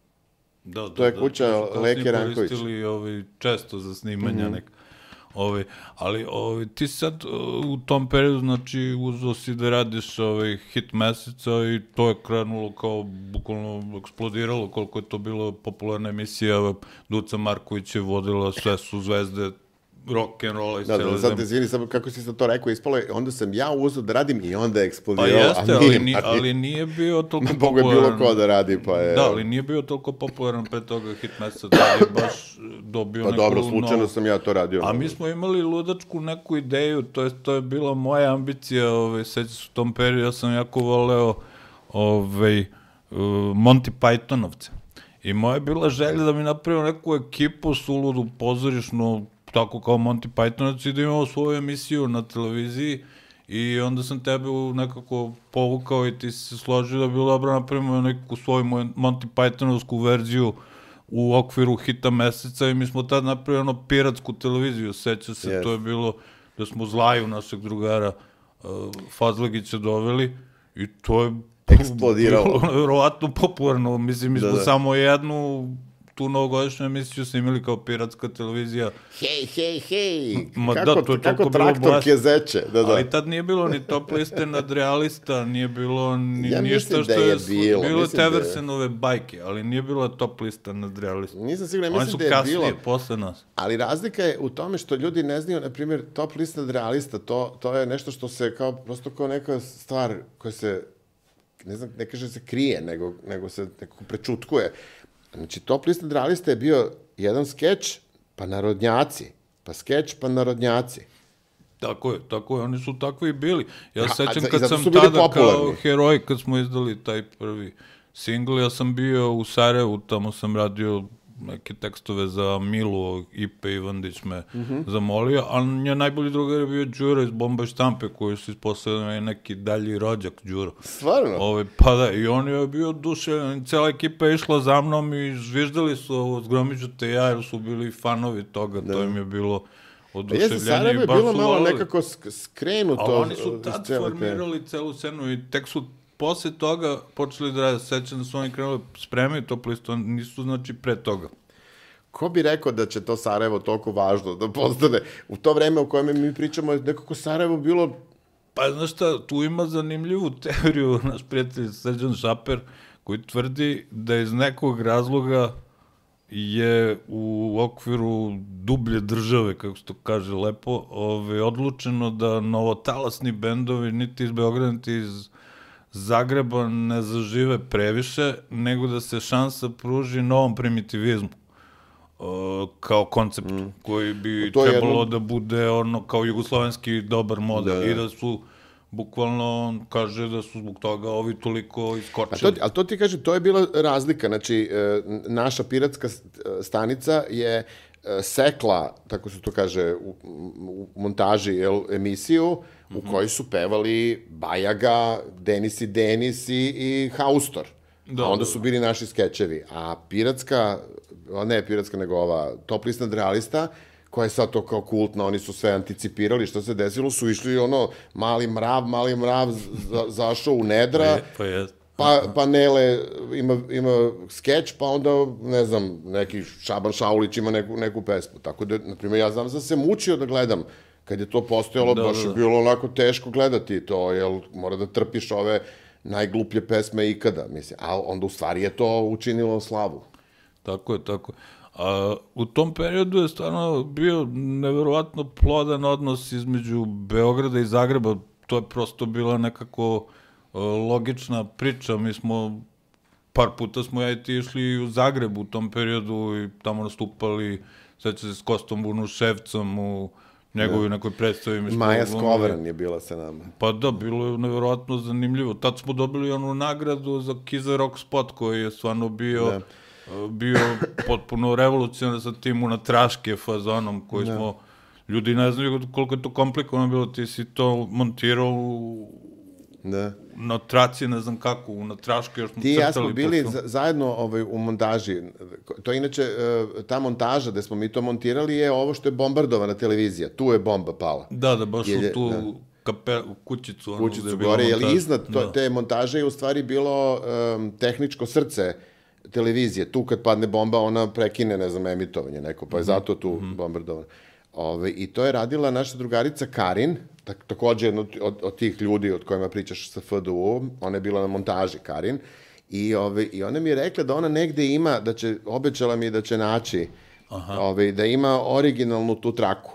Da, da, to je kuća da, Leke Rankovića. To su koristili ovaj, često za snimanja mm-hmm. neka. Ove, ali ove, ti sad u tom periodu, znači, uzeo si da radiš ovaj, Hit meseca i to je krenulo kao, bukvalno eksplodiralo, koliko je to bilo popularna emisija, Duca Marković je vodila, sve su zvezde rock'n'rolla i da, cele da, sad, izvini, samo kako si sad to rekao, ispalo je, onda sam ja uzeo da radim i onda je eksplodirao. Pa jeste, a ali, ni, ali nije bio toliko popularan. Mogu je bilo ko da radi, pa je... Da, ali nije bio toliko popularan pre toga Hit meseca, da je baš dobio pa neku... Pa dobro, slučajno novu... sam ja to radio. A mi smo imali ludačku neku ideju, to je, to je bila moja ambicija, ovaj, seća se u tom periodu, ja sam jako voleo ovaj, uh, Monty Pythonovce. I moja je bila želja da mi napravimo neku ekipu suludu, pozorišnu, tako kao Monty Pythonac i da imamo svoju emisiju na televiziji i onda sam tebe nekako povukao i ti si se složio da bi bilo dobro napravimo neku svoju Monty Pythonovsku verziju u okviru hita meseca i mi smo tad napravili ono piratsku televiziju, seća se, yes. To je bilo da smo Zlaju, našeg drugara uh, Fazlagića doveli i to je eksplodiralo. Bilo verovatno popularno, mislim, mi smo da, da. samo jednu tu novogodišnju emisiju snimili kao piratska televizija. Hej, hej, hej, Ma, kako, da, to je kako traktor kezeće. Da, da. Ali tad nije bilo ni top liste nadrealista, nije bilo ni, ja ništa što da je, je bilo. Bilo Teversenove bajke, ali nije bilo top lista nadrealista. Nisam siguran, ja mislim da je bilo. Oni su kasnije, posle nas. Ali razlika je u tome što ljudi ne znaju, na primjer, top lista nadrealista, to, to je nešto što se kao, prosto kao neka stvar koja se, ne znam, ne kaže se krije, nego, nego se nekako prečutkuje. Znači, top list nadrealista je bio jedan skeč, pa narodnjaci, pa skeč, pa narodnjaci. Tako je, tako je, oni su takvi i bili. Ja se sećam a, kad sam tada popularni. Kao heroj, kad smo izdali taj prvi singl, ja sam bio u Sarajevu, tamo sam radio neke tekstove za Milu, Ipe Ivandić me mm -hmm. zamolio, a nje najbolji drugar je bio Đuro iz Bomba štampe, koji su ispostavljeni neki dalji rođak Đuro. Stvarno? Ove, pa da, i on je bio oduševljen, cela ekipa je išla za mnom i zviždali su ovo Zgromiđu te ja, jer su bili fanovi toga, da. To im je bilo oduševljenje. Jeste, Sarajevo je bilo malo nekako skrenuto. A oni su tad formirali celu scenu i tek su posle toga počeli da rade, sećam da su oni krenuli spremaju top listu, nisu znači pre toga. Ko bi rekao da će to Sarajevo toliko važno da postane? U to vreme u kojem mi pričamo je nekako Sarajevo bilo... Pa znaš šta, tu ima zanimljivu teoriju naš prijatelj Srđan Šaper, koji tvrdi da iz nekog razloga je u okviru dublje države, kako se to kaže lepo, ove, odlučeno da novotalasni bendovi niti iz Beograda, niti iz Zagreba ne zažive previše, nego da se šansa pruži novom primitivizmu uh, kao koncept mm. koji bi trebalo jedno... da bude ono kao jugoslovenski dobar model da, da. I da su bukvalno, on kaže da su zbog toga ovi toliko iskočili. To, ali to ti kaže, to je bila razlika, znači naša piratska stanica je sekla, tako se to kaže u, u montaži, jel, emisiju, u kojoj su pevali Bajaga, Denisi Denisi i Haustor. Da, a onda su bili naši skečevi. A piratska, ne piratska, nego ova top list nadrealista, koja je sad to kao kultna, oni su sve anticipirali što se desilo, su išli ono, mali mrav, mali mrav za, zašao u nedra, pa, je, pa, pa Nele ima, ima skeč, pa onda, ne znam, neki Šaban Šaulić ima neku, neku pesmu. Tako da, na primjer, ja znam da sam se mučio da gledam. Kad je to postojalo, da, baš je da. bilo onako teško gledati to, jer mora da trpiš ove najgluplje pesme ikada, mislim. A onda u stvari je to učinilo slavu. Tako je, tako je. A, u tom periodu je stvarno bio neverovatno plodan odnos između Beograda i Zagreba. To je prosto bila nekako uh, logična priča. Mi smo, par puta smo ja i ti išli u Zagrebu u tom periodu i tamo nastupali, sveća se s Kostom Bunuševcom u njegovi nekoj predstavi. Maja Skovran je bila sa nama. Pa da, bilo je nevjerojatno zanimljivo. Tad smo dobili onu nagradu za Kiza Rock Spot koji je stvarno bio, da. bio potpuno revolucionar sa tim unatraške fazonom koji da. smo, ljudi ne znaju koliko je to komplikovano bilo, ti si to montirao u, da. na traci, ne znam kako, u natraške još smo ti crtali. Ti ja smo bili za, zajedno ovaj, u montaži. To je inače, ta montaža gde smo mi to montirali je ovo što je bombardovana televizija. Tu je bomba pala. Da, da, baš je, u tu da. kape, u kućicu. Ono, kućicu gore, jer iznad to, da. te montaže je u stvari bilo um, tehničko srce televizije. Tu kad padne bomba, ona prekine, ne znam, emitovanje neko, pa je mm -hmm. zato tu mm -hmm. bombardovana. Ove, I to je radila naša drugarica Karin, tak, takođe jedna od, od tih ljudi od kojima pričaš sa F D U, ona je bila na montaži, Karin, i, ove, i ona mi je rekla da ona negde ima, da će, obećala mi da će naći, ove, da ima originalnu tu traku.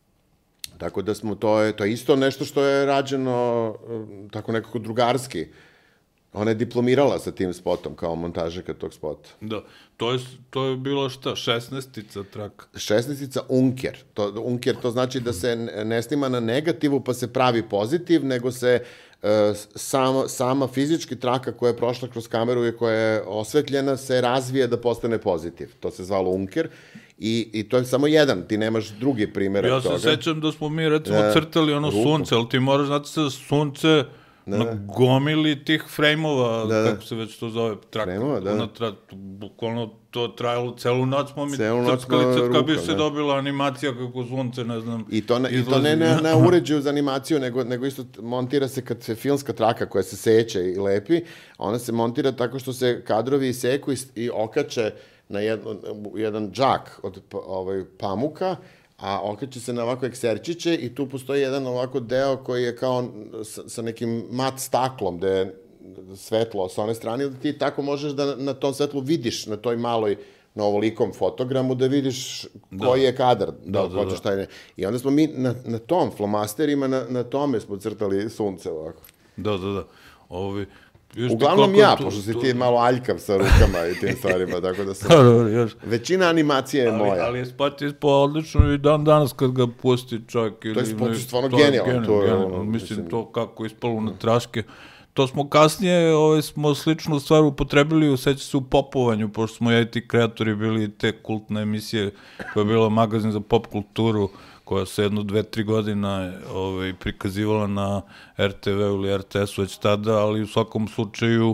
Tako da smo, to je, to je isto nešto što je rađeno tako nekako drugarski. Ona je diplomirala sa tim spotom kao montažika tog spota. Da, to je, to je bilo šta, šesnestica traka? Šesnestica unker. To, unker to znači da se ne snima na negativu pa se pravi pozitiv, nego se uh, sama, sama fizički traka koja je prošla kroz kameru i koja je osvetljena se razvije da postane pozitiv. To se zvalo unker. I, i to je samo jedan, ti nemaš drugi primjerak ja toga. Ja se sećam da smo mi recimo da, crtali ono ruku. Sunce, ali ti moraš znati se sunce da, na gomili tih frejmova, da, kako se već to zove, trak, frejmova, da. Tra, bukvalno to trajalo, celu noć smo mi crtkali, crtka bi se da. dobila animacija kako sunce, ne znam, I to, ne, i to ne na, na uređaju za animaciju, nego, nego isto montira se kad se filmska traka koja se seće i lepi, ona se montira tako što se kadrovi seku i, i okače na jedan, jedan džak od ovaj, pamuka, a okače se na ovako ekserčiće i tu postoji jedan ovako deo koji je kao sa, sa nekim mat staklom, gde je svetlo sa one strane, da ti tako možeš da na tom svetlu vidiš na toj maloj, na ovolikom fotogramu, da vidiš koji da. je kadar, da, da, da, da. Ne. I onda smo mi na, na tom, flomasterima, na, na tome smo crtali sunce ovako. Da, da, da. Ovi... Uglavnom ja, tu, pošto si tu... ti malo aljkav sa rukama i tim stvarima, tako da sam... Većina animacije je ali, moja. Ali je spot ispao odlično i dan danas kad ga pusti čak. Ili, to je spot stvarno genijalno. To je, ono, mislim, mislim, to kako je ispalo na traške. To smo kasnije, ovaj, smo sličnu stvar upotrebili, seća se u popovanju, pošto smo ja i ti kreatori bili te kultne emisije koja je bila magazin za pop kulturu, koja se jedno, dve, tri godina ovaj, prikazivala na er te ve ili er te esu već tada, ali u svakom slučaju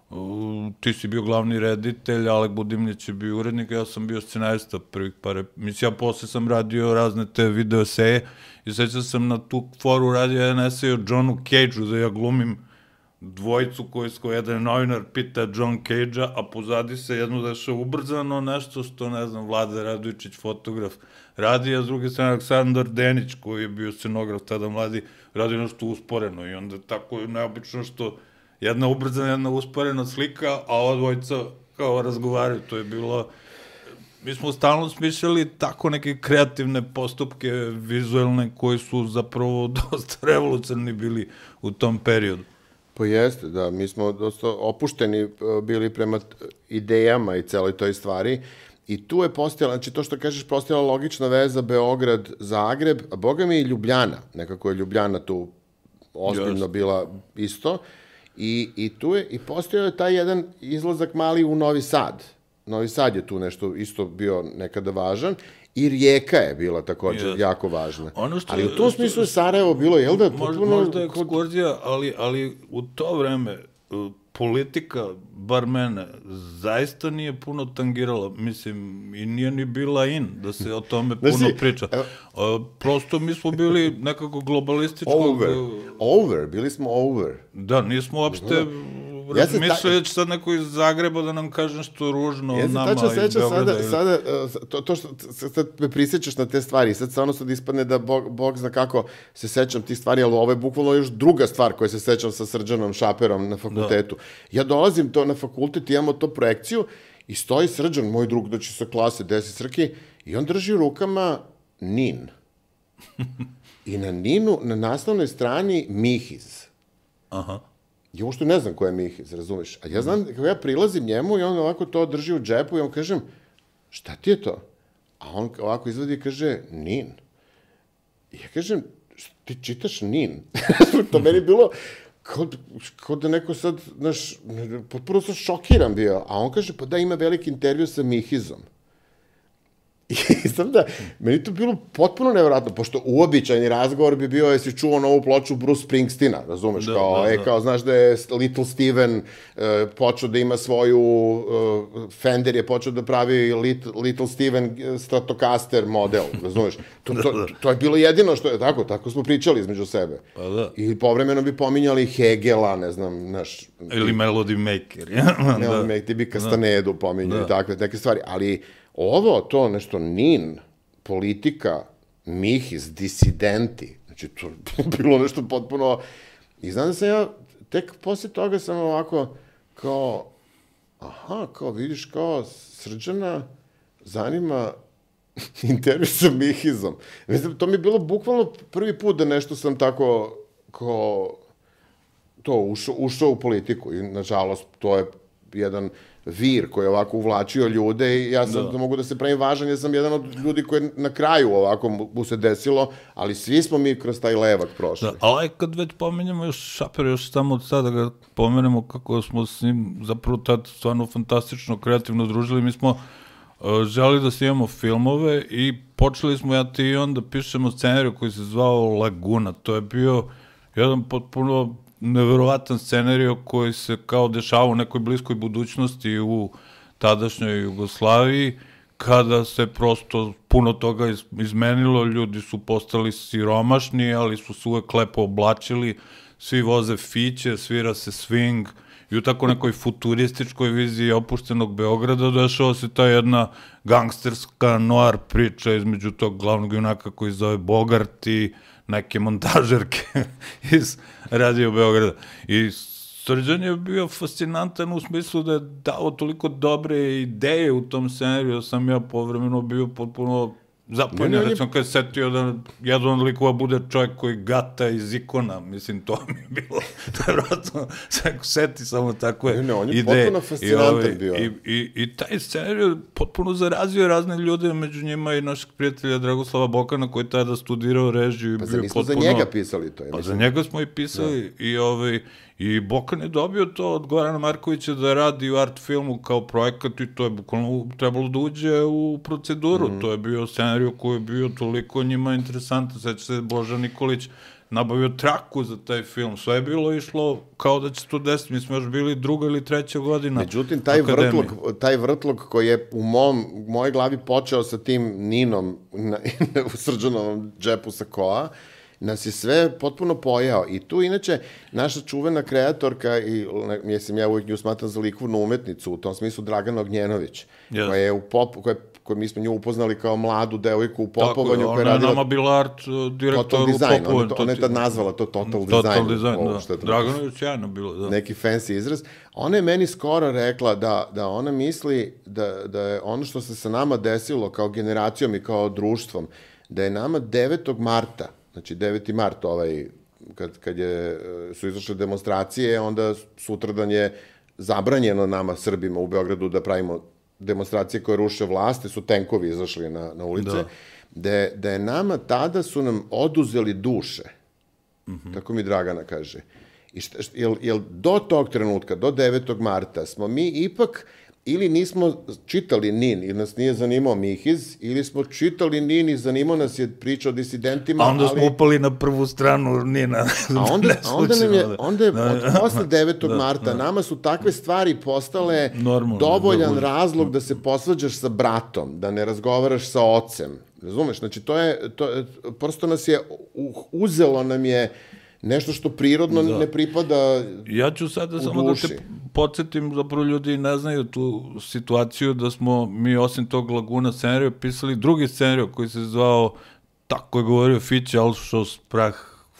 uh, ti si bio glavni reditelj, Alek Budimljić je bio urednik, ja sam bio scenarista prvih par emisija, posle sam radio razne te video eseje i sećam sam na tu foru radio jedan esej o Johnu Cageu, da ja glumim dvojicu kojisko jedan novinar pita John Cagea, a pozadi se jedno dešava ubrzano nešto što, ne znam, Vlada Radovičić, fotograf, radi, a s druge strane Aleksandar Denić, koji je bio scenograf tada mladi, radi nešto usporeno i onda tako je neobično što jedna ubrzana, jedna usporena slika, a ova dvojica kao razgovaraju, to je bilo... Mi smo stalno smišljali tako neke kreativne postupke vizualne koji su zapravo dosta revolucionarni bili u tom periodu. Pa jeste, da, mi smo dosta opušteni bili prema idejama i celoj toj stvari i tu je postojala, znači to što kažeš, postojala logična veza Beograd-Zagreb, a boga mi i Ljubljana, nekako je Ljubljana tu ozbiljno bila isto i, i tu je, i postojao je taj jedan izlazak mali u Novi Sad. Novi Sad je tu nešto isto bio nekada važan i Rijeka je bila također yes. jako važna. Ono što, ali u tom smislu je Sarajevo bilo, jel da? Možda, možda je ekskurzija, ali, ali u to vreme politika, bar mene, zaista nije puno tangirala. Mislim, i nije ni bila in da se o tome puno znači, priča. Uh, prosto mi smo bili nekako globalističkog... Over, over, bili smo over. Da, nismo uopšte... Ja mislio da će sad neko iz Zagreba da nam kaže nešto ružno o nama i Beograda. Sada, sada, to, to što sad me prisjećaš na te stvari, sad stvarno sad ispadne da Bog, Bog zna kako se sećam tih stvari, ali ovo je bukvalno još druga stvar koju se sećam sa Srđanom Šaperom na fakultetu. Da. Ja dolazim to na fakultet, imamo to projekciju i stoji Srđan, moj drug, doći sa klase, desi Srki, i on drži u rukama Nin. I na Ninu, na naslovnoj strani Mihiz. Aha. Ja uopšte ne znam ko je Mihiz, razumeš? A ja znam, kako ja prilazim njemu i on ovako to drži u džepu i on kažem, šta ti je to? A on ovako izvadi i kaže, Nin. I ja kažem, ti čitaš Nin? To meni bilo kao, kao da neko sad, znaš, potpuno sam šokiran bio. A on kaže, pa da, ima veliki intervju sa Mihizom. I sam da, meni to bilo potpuno nevjerojatno, pošto uobičajni razgovor bi bio, jesi čuo novu ploču Bruce Springsteena, razumeš, da, kao, da, e, kao, znaš da je Little Steven uh, počeo da ima svoju, uh, Fender je počeo da pravi Little, Little Steven Stratocaster model, razumeš, to, to, to je bilo jedino što je, tako, tako smo pričali između sebe. Pa da. I povremeno bi pominjali Hegela, ne znam, znaš... Ili Melody Maker, ja? Melody Maker, ti bi Castanedu pominjali, takve, neke stvari, ali... Ovo, to nešto, Nin, politika, Mihiz, disidenti, znači to je bilo nešto potpuno... I znam da sam ja, tek poslije toga sam ovako, kao, aha, kao vidiš, kao Srđana zanima intervju sa Mihizom. Mislim, to mi je bilo bukvalno prvi put da nešto sam tako, kao, to, ušao, ušao u politiku i, nažalost, to je jedan... vir koji je ovako uvlačio ljude i ja sam, da. da mogu da se pravim važan, ja sam jedan od ljudi koji na kraju ovako mu se desilo, ali svi smo mi kroz taj levak prošli. Da, ali kad već pomenjamo još Šaper, još samo od sada ga pomenemo kako smo s njim zapravo tad stvarno fantastično, kreativno družili, mi smo želi da snimamo filmove i počeli smo ja ti i on da pišemo scenariju koji se zvao Laguna. To je bio jedan potpuno neverovatan scenariju koji se kao dešava u nekoj bliskoj budućnosti u tadašnjoj Jugoslaviji, kada se prosto puno toga izmenilo, ljudi su postali siromašni, ali su se uvek lepo oblačili, svi voze fiće, svira se swing, i u tako nekoj futurističkoj viziji opuštenog Beograda dešava se ta jedna gangsterska noir priča između tog glavnog junaka koji zove Bogart i neke montažerke iz Radio Beograda. I Srđan je bio fascinantan u smislu da je dao toliko dobre ideje u tom scenariju, da sam ja povremeno bio potpuno zapojenjen, recimo kad je setio da jedan od likova bude čovjek koji gata iz Ikona, mislim, to mi je bilo, to je vratno, seti samo takve ideje. Ne, ne, on je potpuno fascinantan bio. I, i, I taj scenarij potpuno zarazio razne ljude, među njima i našeg prijatelja Dragoslava Bokana, koji je tada studirao režiju. Pa za nismo za njega pisali to. Pa za njega smo i pisali i ovaj... I Bokan je dobio to od Gorana Markovića da radi u art filmu kao projekat i to je bukvalno trebalo da uđe u proceduru. Mm. To je bio scenarij koji je bio toliko njima interesantan. Sveća se Boža Nikolić nabavio traku za taj film. Sve je bilo išlo kao da će to desiti. Mi smo još bili druga ili treća godina. Međutim, taj vrtlog, taj vrtlog koji je u mom, u mojoj glavi počeo sa tim Ninom na, u Srđanovom džepu sakoa, nas je sve potpuno pojao. I tu, inače, naša čuvena kreatorka, i mislim, ja uvijek nju smatram za likovnu umetnicu, u tom smislu Dragana Ognjenović, yes. koja je u pop, koja, koja mi smo nju upoznali kao mladu devojku u popovanju. Tako, ona je nama bila art direktor u popovanju. Ona, ona je tad nazvala to Total Design. Total Design, da. Dragana je sjajno bilo, da. Neki fancy izraz. Ona je meni skoro rekla da, da ona misli da, da je ono što se sa nama desilo kao generacijom i kao društvom, da je nama devetog marta, znači deveti mart, ovaj, kad, kad je, su izašle demonstracije, onda sutradan je zabranjeno nama Srbima u Beogradu da pravimo demonstracije koje ruše vlasti, su tenkovi izašli na, na ulice, da. Da, da je nama, tada su nam oduzeli duše, mm-hmm. tako mi Dragana kaže. I šta, šta, jel, jel do tog trenutka, do devetog marta, smo mi ipak ili nismo čitali Nin, ili nas nije zanimao Mihiz, ili smo čitali Nin i zanimao nas je priča o disidentima. A onda ali... smo upali na prvu stranu Nina. A onda, a onda, nam je, onda je od posle devetog marta da, nama su takve stvari postale normalno, dovoljan da razlog da se posvađaš sa bratom, da ne razgovaraš sa ocem. Razumeš? Znači, to je, to, prosto nas je, uzelo nam je nešto što prirodno da. ne pripada Ja ću sada samo duši. Da te podsjetim, zapravo ljudi ne znaju tu situaciju da smo mi osim tog Laguna scenarija pisali drugi scenarij koji se zvao, tako je govorio Fiće, also sprach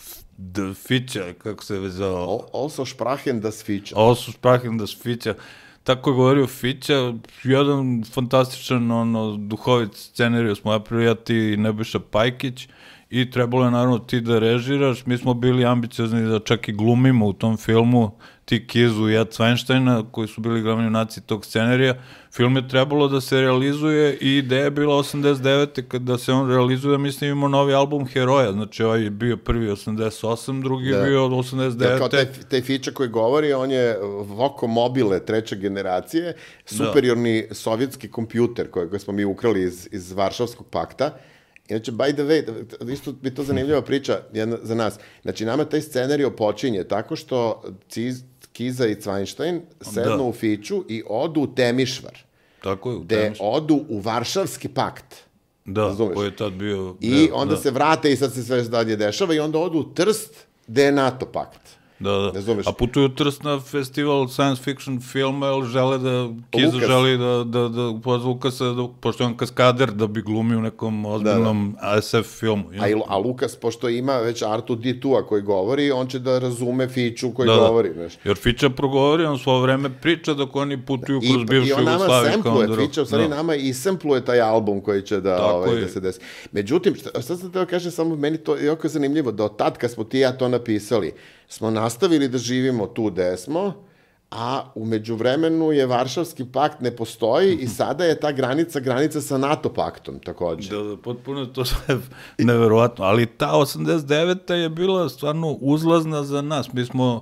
de Fiće, kako se je zvao? Also sprachen das Fiće. Also sprachen das Fiće. Tako je govorio Fića, jedan fantastičan ono, duhovit scenarij smo napravili ja ti i Nebojša Pajkić. I trebalo je naravno ti da režiraš, mi smo bili ambiciozni da čak i glumimo u tom filmu, ti Kizu i ja Cvajnštajna, koji su bili glavni junaci tog scenarija. Film je trebalo da se realizuje i ideja je bila osamdeset devete kada se on realizuje, mislim imamo novi album Heroja, znači ovaj je bio prvi osamdeset osam, drugi je da. bio od osamdeset devete. Da, kao taj, taj Fića koji govori, on je Voko Mobile treće generacije, superiorni da. sovjetski kompjuter koji smo mi ukrali iz, iz Varšavskog pakta. Inače, by the way, isto bi to zanimljiva priča jedna za nas. Znači, nama taj scenarij počinje tako što Ciz, Kiza i Cvajnštajn sednu da. u Fiću i odu u Temišvar. Tako je, u Temišvar. Gde odu u Varšavski pakt. Da, razumeš? Koji je tad bio... I da, onda da. se vrate i sad se sve dalje dešava i onda odu u Trst gde je NATO pakt. Da, da. Razumeš? A putuju Trst na festival science fiction filma, jer žele da, Kiza Lukas. želi da, da, da pozva Lukasa, da, pošto je on kaskader, da bi glumio u nekom ozbiljnom da, da. A S F filmu. A, i, a Lukas, pošto ima već Artu D dva koji govori, on će da razume Fiću koji da, govori. Da. Jer Fića progovori, on svo vreme priča dok oni putuju da. kroz bivšu Jugoslaviju. I on nama sempluje, Fića u stvari da. nama i sempluje taj album koji će da, ovaj, da se desi. Međutim, šta, šta sam teo kažem, samo meni to je jako zanimljivo, da od tad kad smo ti ja to napisali, smo nastavili da živimo tu gde smo, a u međuvremenu je Varšavski pakt ne postoji i sada je ta granica granica sa NATO paktom takođe. Da, da, potpuno to sve neverovatno, ali ta osamdeset deveta je bila stvarno uzlazna za nas. Mi smo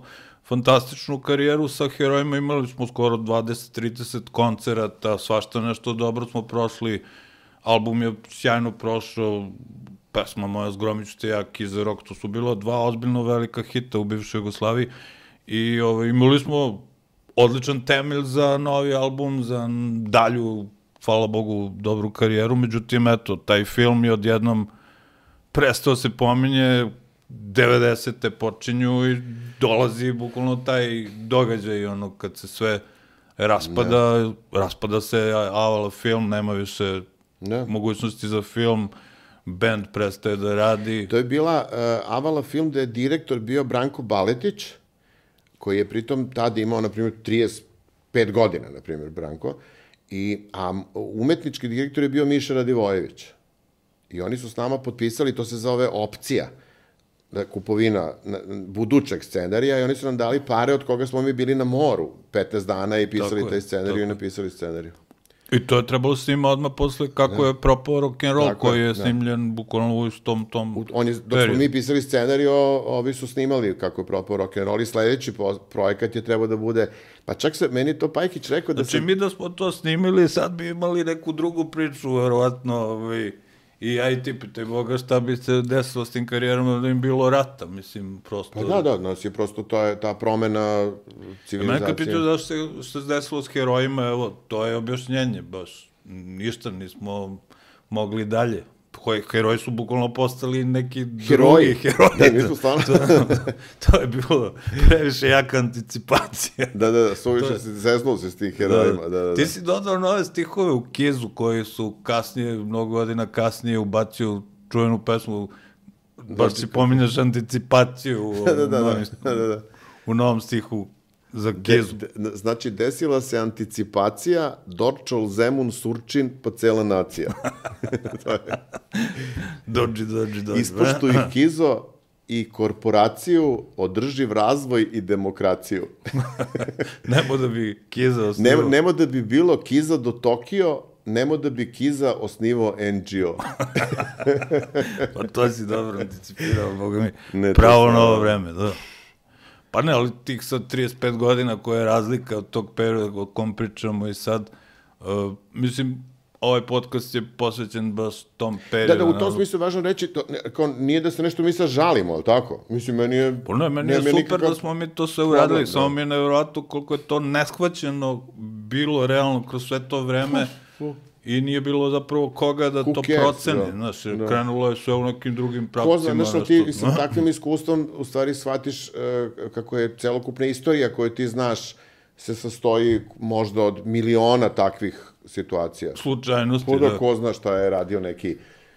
fantastičnu karijeru sa herojima, imali smo skoro dvadeset trideset koncerata, svašta nešto dobro smo prošli, album je sjajno prošao, pesma Moja Zgromić te ja, Kiza Rock, to su bilo dva ozbiljno velika hita u bivšoj Jugoslaviji i ovaj, imali smo odličan temelj za novi album, za dalju, hvala Bogu, dobru karijeru, međutim, eto, taj film je odjednom prestao se pominje, devedesete počinju i dolazi bukvalno taj događaj, ono, kad se sve raspada, ne. raspada se Avala film, nema više ne. mogućnosti za film, band prestaje da radi. To je bila uh, Avala film da je direktor bio Branko Baletić, koji je pritom tada imao, na primjer, trideset pet godina, na primjer, Branko, i, a umetnički direktor je bio Miša Radivojević. I oni su s nama potpisali, to se zove opcija, kupovina budućeg scenarija, i oni su nam dali pare od koga smo mi bili na moru petnaest dana i pisali taj scenariju i napisali scenariju. I to je trebalo snima odmah posle kako je propao rock'n'roll, koji je snimljen bukvalno u tom tom on je, dok smo mi pisali scenariju, ovi su snimali kako je propao rock'n'roll i sledeći projekat je trebao da bude, pa čak se, meni to Pajkić rekao da se... Znači mi da smo to snimili, sad bi imali neku drugu priču, verovatno, ovaj... I ja i ti pitaj Boga šta bi se desilo s tim karijerom da im bilo rata, mislim, prosto... Pa da, da, nas je prosto ta, ta promena civilizacije. Mene kad pitaju da se, što se desilo s herojima, evo, to je objašnjenje, baš, ništa nismo mogli dalje. Heroji su bukvalno postali neki heroji. drugi heroji. Da, mi smo stvarno... to, to je bilo previše jaka anticipacija. Da, da, da, suviše si zeznuo se s tih herojima. Da, da, da. Ti si dodao nove stihove u Kizu, koji su kasnije, mnogo godina kasnije, ubacio čuvenu pesmu, baš si pominjaš anticipaciju u, da, da, da, novim, da, da, da. u novom stihu za Kizu. De, de, znači, desila se anticipacija, Dorčol, Zemun, Surčin, pa cela nacija. To je. Dođi, dođi, dođi. Ispoštuj Kizo i korporaciju, održiv razvoj i demokraciju. Nemo da bi Kiza osnivao. Nemo, nemo da bi bilo Kiza do Tokio, nemo da bi Kiza osnivao en ge o. Pa to si dobro anticipirao, boga mi. Ne, pravo novo vreme, da. Pa ne, ali tih sad trideset pet godina koja je razlika od tog perioda o kom pričamo i sad, uh, mislim, ovaj podcast je posvećen baš tom periodu. Da, da, u tom smislu je važno reći, to, kao, nije da se nešto mi sad žalimo, ali tako? Mislim, meni je... Pa ne, meni je super nikakav... da smo mi to sve uradili, samo mi je nevjerojatno koliko je to neshvaćeno bilo realno kroz sve to vreme. I nije bilo zapravo koga da Who to cares, proceni, da, znaš, da. Krenulo je sve u nekim drugim pravcima. Ko zna, nešto ti sa takvim iskustvom u stvari shvatiš uh, kako je celokupna istorija koju ti znaš se sastoji možda od miliona takvih situacija. Slučajnosti, da. Ko zna šta je radio neki,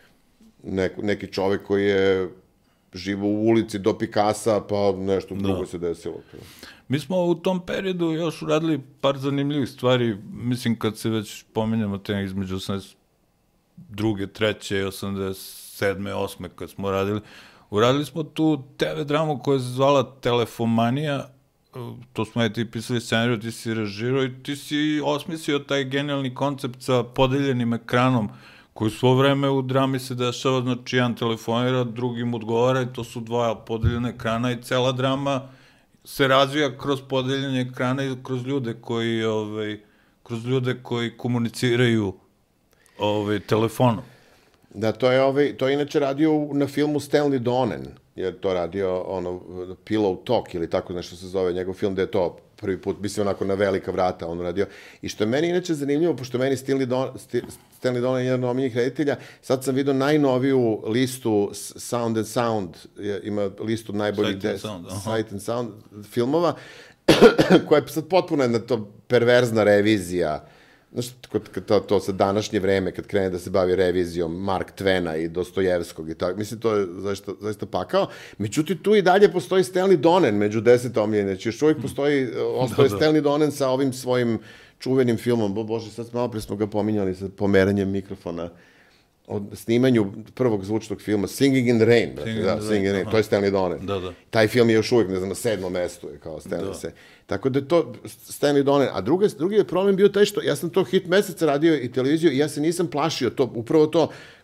neki, neki čovek koji je živo u ulici do Pikasa, pa nešto drugo da. se desilo. Mi smo u tom periodu još uradili par zanimljivih stvari, mislim kad se već pominjamo te između osamdeset druge, treće i osamdeset sedme, osme kad smo radili. Uradili smo tu te ve dramu koja se zvala Telefomanija, to smo je ti pisali scenariju, ti si režirao i ti si osmislio taj genijalni koncept sa podeljenim ekranom koji svo vreme u drami se dešava, znači jedan telefonira, drugim odgovara i to su dva podeljene ekrana i cela drama se razvija kroz podeljenje ekrana i kroz ljude koji, ovaj, kroz ljude koji komuniciraju ovaj, telefonom. Da, to je, ovaj, to je inače radio na filmu Stanley Donen, jer to radio ono, Pillow Talk ili tako nešto se zove, njegov film da je to prvi put, mislim onako na velika vrata on radio. I što je meni inače zanimljivo, pošto meni Stanley Don, Stanley Donen je jedan od omiljenih reditelja, sad sam vidio najnoviju listu Sound and Sound, ima listu najboljih Sight and Sound, Sight and Sound filmova, koja je sad potpuno jedna to perverzna revizija. Znaš, to, to sa današnje vreme, kad krene da se bavi revizijom Mark Twena i Dostojevskog i tako, mislim, to je zaista, zaista pakao. Međutim, tu i dalje postoji Stanley Donen među deset omiljenih, znači još uvijek postoji, ostaje da, da. Stanley Donen sa ovim svojim čuvenim filmom, bo bože, sad malo pre smo ga pominjali sa pomeranjem mikrofona, o snimanju prvog zvučnog filma Singing in the Rain, Singing da, in the Singing Rain, Rain. To je Stanley Donen. Da, da. Taj film je još uvijek, ne znam, na sedmom mestu je kao Stanley da. se. Tako da je to Stanley Donen. A drugi, drugi je problem bio taj što ja sam to hit meseca radio i televiziju i ja se nisam plašio to, upravo to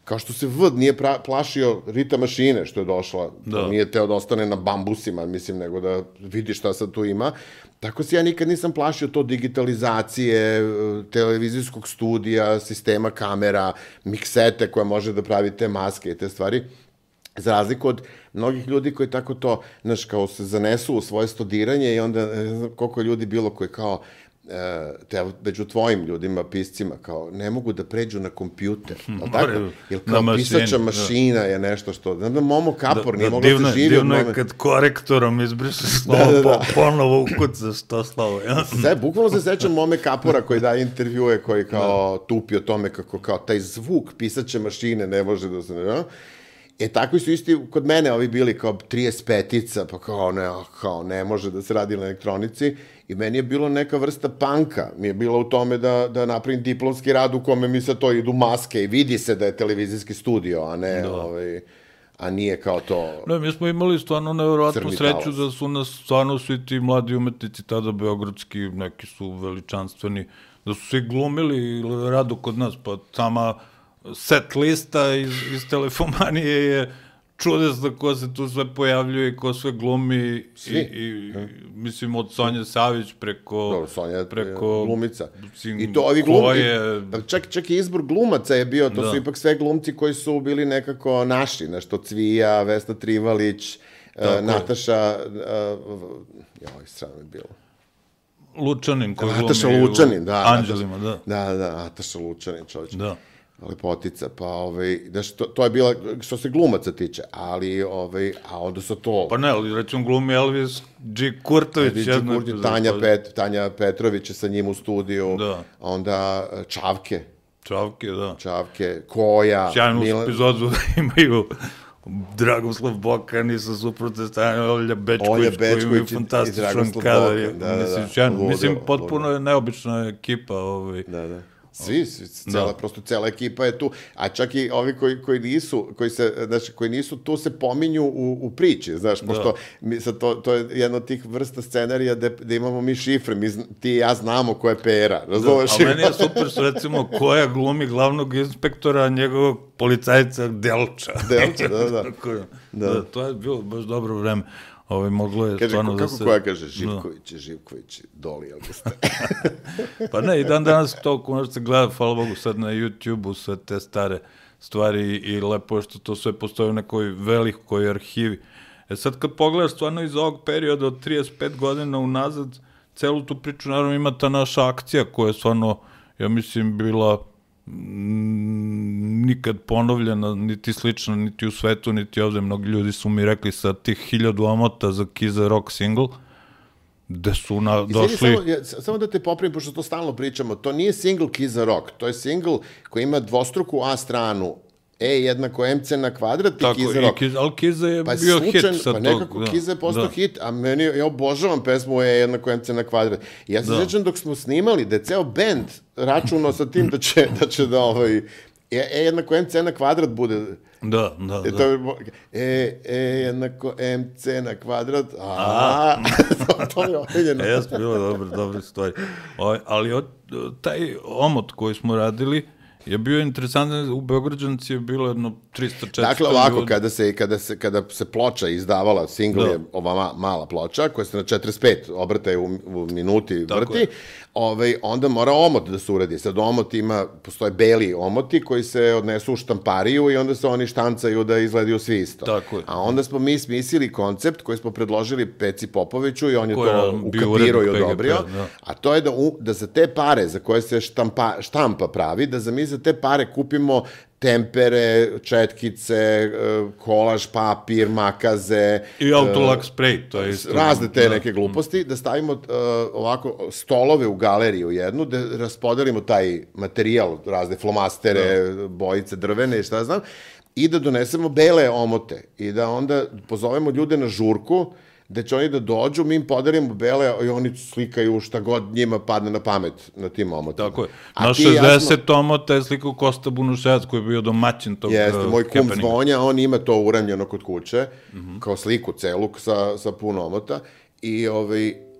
Kao što se V nije pra, plašio Rita mašine što je došla, da. Nije teo da ostane na bambusima, mislim, nego da vidi šta sad tu ima. Tako se ja nikad nisam plašio to digitalizacije, televizijskog studija, sistema kamera, miksete koja može da pravi te maske i te stvari. Za razliku od mnogih ljudi koji tako to, znaš, kao se zanesu u svoje studiranje i onda, ne znam koliko ljudi bilo koji kao, te, među tvojim ljudima, piscima, kao, ne mogu da pređu na kompjuter, ali tako? Jer kao pisača mašina je nešto što, znam da Momo Kapor nije mogla da živi od moment. Divno je kad korektorom izbriše slovo, ponovo ukucaš to slovo. Sve, bukvalno se sećam Mome Kapora koji daje intervjue, koji kao tupi o tome kako kao taj zvuk pisače mašine ne može da se... Ne, E, tako su isti kod mene ovi bili kao trideset petica, pa kao ne, kao ne može da se radi na elektronici i meni je bilo neka vrsta panka, mi je bilo u tome da, da napravim diplomski rad u kome mi sad to idu maske i vidi se da je televizijski studio, a ne, da. ovaj, a nije kao to... Ne, mi smo imali stvarno nevjerojatnu sreću da su nas stvarno svi ti mladi umetnici tada beogradski, neki su veličanstveni, da su svi glumili rado kod nas, pa sama set lista iz, iz Telefomanije je čudesno ko se tu sve pojavljuje, ko sve glumi. Svi. I, i, mislim, od Sonje Savić preko... Dobro, Sonja preko, glumica. Sim, I to ovi glumci, je... čak, čak i izbor glumaca je bio, to da. Su ipak sve glumci koji su bili nekako naši, nešto Cvija, Vesna Trivalić, uh, Nataša, uh, joj, srano je bilo. Lučanin koji glumi Nataša Lučanin, da. Anđelima, da. Da, da, Nataša Lučanin, čovječ. Da. Lepotica, pa ovaj, znaš, to, to je bila, što se glumaca tiče, ali, ovaj, a onda su to... Pa ne, ali recimo glumi Elvis G. Kurtović. Elvis G. Kurtović, Tanja, Pet, Tanja Petrović je sa njim u studiju, da. Onda Čavke. Čavke, da. Čavke, Koja. Sjajnu Milan... epizodu imaju Dragoslav Bokan sa suprotne strane Olja Bečković, Olja Bečković koji imaju fantastičan kadar. Da, da, mislim, sjajno. Ludo, mislim, potpuno ludo. Je neobična ekipa. Ovaj. Da, da. Svi, cela, da. Prosto cela ekipa je tu, a čak i ovi koji, koji nisu, koji se, znači, koji nisu tu se pominju u, u priči, znaš, pošto mi, sad to, to je jedna od tih vrsta scenarija da, da imamo mi šifre, mi, ti i ja znamo ko je Pera, razumeš? Da, a meni je super što recimo koja glumi glavnog inspektora njegovog policajca Delča. Delča, da, da. da. Da, to je bilo baš dobro vreme. Ovo moglo je kaže, stvarno kako da se... Koja kaže, Živković, Živković, Doli, Auguste. Pa ne, i dan danas to možda se gleda, hvala Bogu, sad na YouTube-u sve te stare stvari i lepo je što to sve postoji u nekoj velikoj arhivi. E sad kad pogledaš stvarno iz ovog perioda od trideset pet godina unazad, celu tu priču naravno ima ta naša akcija koja je stvarno, ja mislim, bila nikad ponovljena, niti slična, niti u svetu, niti ovde. Mnogi ljudi su mi rekli sa tih hiljadu omota za Kiza Rock single, gde su na, došli... Samo, ja, samo da te popravim, pošto to stalno pričamo, to nije single Kiza Rock, to je single koji ima dvostruku A stranu, E jednako M C na kvadrat i Kiza Rock. Kiza, ali Kiza je pa bio slučajno, hit sa pa tog. Pa nekako da, Kiza je postao da. Hit, a meni, ja obožavam pesmu E jednako M C na kvadrat. I ja se da. Sjećam dok smo snimali, da je ceo band računao sa tim da će da, će da ovaj, E jednako M C na kvadrat bude... Da, da, e, da. To, e, e jednako M C na kvadrat, a, to, to je omiljeno. Jes, bilo dobro, dobro stvari. O, ali od, taj omot koji smo radili, je bio interesantan, u Beograđanci je bilo jedno trista četiristo. Dakle, ovako, kada se, kada se, kada se ploča izdavala, single da. Je ova ma, mala ploča, koja se na četrdeset pet obrtaje u, u minuti tako vrti, ovaj, onda mora omot da se uradi. Sad omot ima, postoje beli omoti koji se odnesu u štampariju i onda se oni štancaju da izgledaju svi isto. Tako je. A onda smo mi smislili koncept koji smo predložili Peci Popoviću i on je Koja to ukapirao i odobrio. Da. A to je da, u, da za te pare za koje se štampa, štampa pravi, da za mi za te pare kupimo tempere, četkice, kolaž, papir, makaze. I autolak sprej, to je isto. Razne te neke gluposti, da stavimo uh, ovako stolove u galeriju jednu, da raspodelimo taj materijal, razne flomastere, da. Bojice, drvene i šta znam, i da donesemo bele omote i da onda pozovemo ljude na žurku, da će oni da dođu, mi im podarimo bele i oni slikaju šta god njima padne na pamet na tim omotima. Tako je. Na šezdeset omota je slikao Kosta Bunuševac koji je bio domaćin tog Jeste, moj kum happeninga. Zvonja, on ima to uramljeno kod kuće, mm -hmm. kao sliku celu sa, sa puno omota. I, ovaj,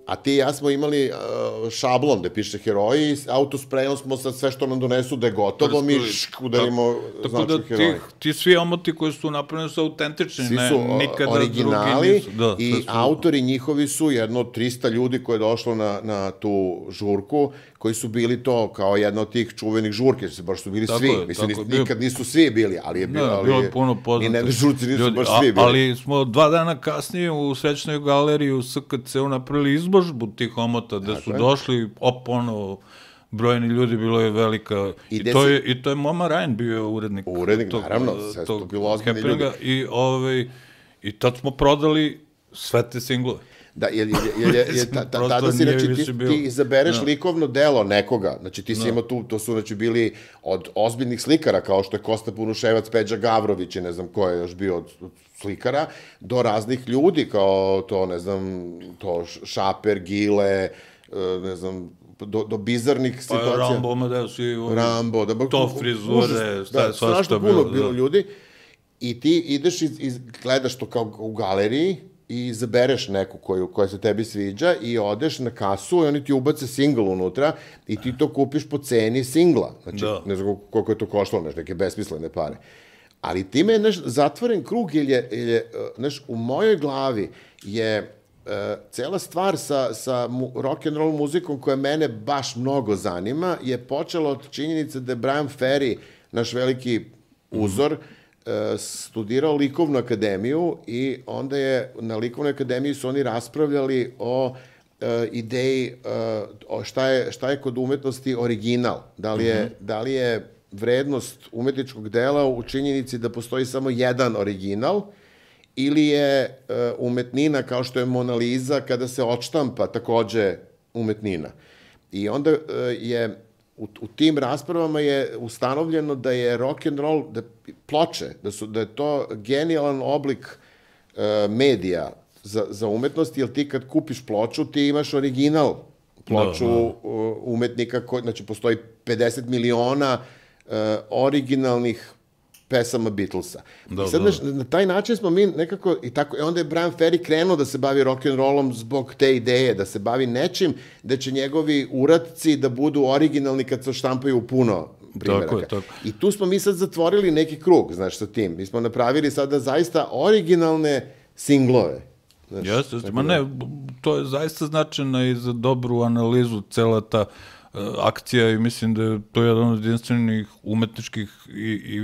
a ti i ja smo imali uh, šablon gde piše heroji i autosprejom smo sad sve što nam donesu da je gotovo, mi šk, udarimo značku heroji. Tako da ti svi omoti koji su napravljeni su autentični, svi ne, su nikada originali drugi nisu. Da, i su... autori njihovi su jedno trista ljudi koje je došlo na, na tu žurku, koji su bili to kao jedna od tih čuvenih žurke, baš su bili tako svi, je, mislim, nis, bio... nikad nisu svi bili, ali je bilo, da, ali bilo je puno poznato. I ne žurci nisu ljudi, baš svi bili. Ali smo dva dana kasnije u Srećnoj galeriji u S K C-u napravili izložbu tih omota, gde tako su je. Došli, op, ono, brojni ljudi, bilo je velika, i, i, to, si... je, i to je Moma Ryan bio urednik. Urednik, tog, naravno, sve to bilo ozbiljni ljudi. I, ovaj, I tad smo prodali sve te singlove. Da, jer, jer, jer, jer, jer ta, ta, tada si, znači, ti, ti izabereš no. likovno delo nekoga, znači ti si no. imao tu, to su znači bili od ozbiljnih slikara, kao što je Kosta Punuševac, Peđa Gavrović i ne znam ko je još bio od, od slikara, do raznih ljudi, kao to, ne znam, to Šaper, Gile, ne znam, do, do bizarnih situacija. Pa Rambo, Amadeus i Rambo, da, to frizure, šta je svašta bilo. Strašno puno bilo ljudi i ti ideš i gledaš to kao u galeriji, i izabereš neku koju, koja se tebi sviđa i odeš na kasu i oni ti ubace singl unutra i ti to kupiš po ceni singla. Znači, da. Ne znam koliko je to koštalo, neš, neke besmislene pare. Ali time je neš, zatvoren krug, jer je, jer je neš, u mojoj glavi je uh, cela stvar sa, sa mu, rock and roll muzikom koja mene baš mnogo zanima je počela od činjenice da je Brian Ferry, naš veliki uzor, mm. studirao likovnu akademiju i onda je na likovnoj akademiji su oni raspravljali o uh, ideji uh, o šta je, šta je kod umetnosti original. Da li je, mm-hmm. da li je vrednost umetničkog dela u činjenici da postoji samo jedan original ili je uh, umetnina kao što je Mona Lisa kada se odštampa takođe umetnina. I onda uh, je U, u tim raspravama je ustanovljeno da je rock and roll, da ploče, da, su, da je to genijalan oblik uh, medija za, za umetnost, jer ti kad kupiš ploču, ti imaš original ploču no, no. Uh, umetnika, koji, znači postoji pedeset miliona uh, originalnih pesama Beatlesa. Da, I sad, da. na, na taj način smo mi nekako, i tako, i onda je Brian Ferry krenuo da se bavi rock'n'rollom zbog te ideje, da se bavi nečim, da će njegovi uradci da budu originalni kad se štampaju u puno primjeraka. Tako je, tako. I tu smo mi sad zatvorili neki krug, znaš, sa tim. Mi smo napravili sada zaista originalne singlove. Znaš, Jeste, ma ne, to je zaista značajno i za dobru analizu cela ta uh, akcija i mislim da je to jedan od jedinstvenih umetničkih i, i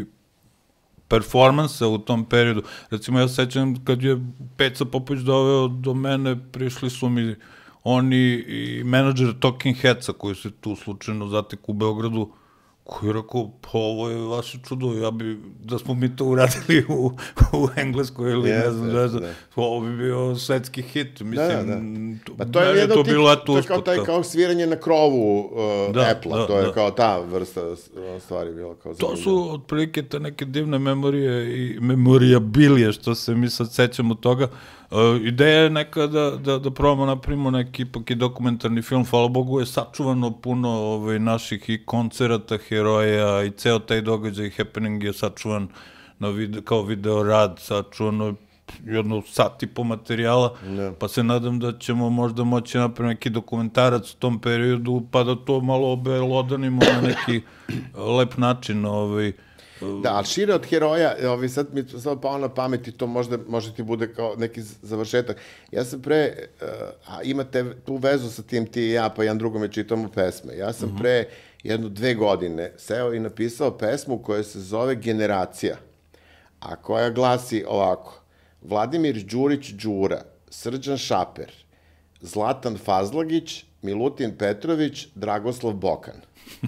performansa u tom periodu. Recimo, ja sećam kad je Peca Popović doveo do mene, prišli su mi oni i menadžer Talking Headsa, koji se tu slučajno zatek u Beogradu, koji je rekao, pa ovo je vaše čudo, ja bi, da smo mi to uradili u, u Engleskoj ili yes, ne znam, yes, znam, ovo bi bio svetski hit, mislim, da, da. Pa to je jedno tih, to je kao taj kao sviranje na krovu uh, da, Apple-a, da, to je da. Kao ta vrsta stvari bila kao zanimljiva. To su otprilike te neke divne memorije i memoriabilije, što se mi sad sećamo toga. Uh, ideja je neka da, da, da probamo napravimo neki ipak i dokumentarni film, hvala Bogu je sačuvano puno ovaj, naših i koncerata heroja i ceo taj događaj happening je sačuvan na video, kao video rad, sačuvano jedno sat i po materijala, ne. Pa se nadam da ćemo možda moći napraviti neki dokumentarac u tom periodu, pa da to malo obelodanimo na neki lep način, ovaj. Da, ali šire od heroja, ovaj, sad mi samo pao na pamet i to možda, možda ti bude kao neki završetak. Ja sam pre, uh, a imate tu vezu sa tim ti i ja, pa jedan drugome čitamo pesme. Ja sam uh-huh. pre jedno dve godine seo i napisao pesmu koja se zove Generacija, a koja glasi ovako: Vladimir Đurić Đura, Srđan Šaper, Zlatan Fazlagić, Milutin Petrović, Dragoslav Bokan.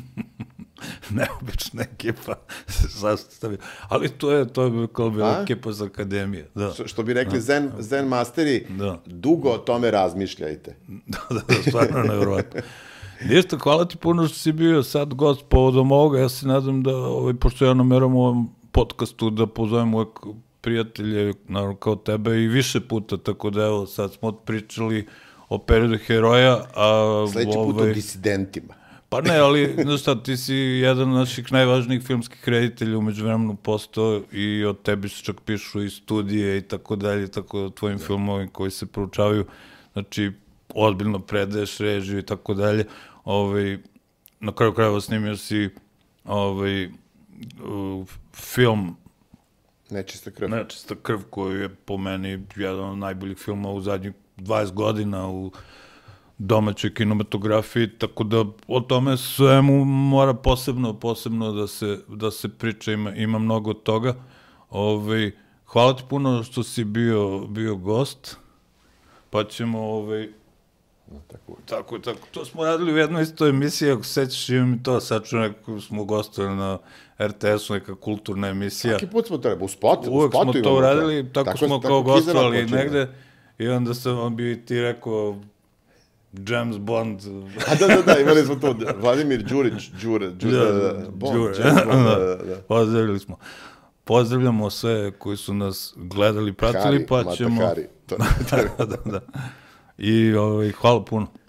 Neobična ekipa se sastavio. Ali to je, to je kao bila ekipa za akademije. Da. Što, što bi rekli zen, zen masteri, da. Dugo o tome razmišljajte. Da, da, da, stvarno nevjerojatno. Ništa, hvala ti puno što si bio sad gost povodom ovoga. Ja se nadam da, ovaj, pošto ja nameram u ovom podcastu da pozovem uvek prijatelje, naravno kao tebe, i više puta, tako da evo, sad smo pričali o periodu heroja. A, Sledeći put ovaj, o disidentima. Pa ne, ali, znaš šta, ti si jedan od naših najvažnijih filmskih reditelja umeđu vremenu postao i od tebi se čak pišu i studije i tako dalje, tako da tvojim filmovima koji se proučavaju. Znači, ozbiljno predaješ režiju i tako dalje. Ovaj, na kraju krajeva snimio si ovaj, uh, film Nečista krv. Nečista krv, koji je po meni jedan od najboljih filmova u zadnjih dvadeset godina u domaćoj kinematografiji, tako da o tome svemu mora posebno, posebno da se, da se priča, ima, ima mnogo toga. Ovaj, hvala ti puno što si bio, bio gost, pa ćemo, ovaj, No, tako. tako, tako, to smo radili u jednoj istoj emisiji, ako sećaš, imam i to, sad ću neko, smo gostovali na er te esu, neka kulturna emisija. Svaki put smo treba, u spotu, Uvek u spotu smo to uradili, tako, tako smo tako kao gostovali počinje. negde, i onda sam vam bi ti rekao James Bond. A da, da, da, imali smo to, Vladimir Đurić, Đure, Đure, da, da, da, Bond, Đure. James Bond, da, da, da. Pozdravili smo. Pozdravljamo sve koji su nas gledali, pratili, Hari, pa Mata ćemo... Hari, to. da, da, da. I ovaj, hvala puno.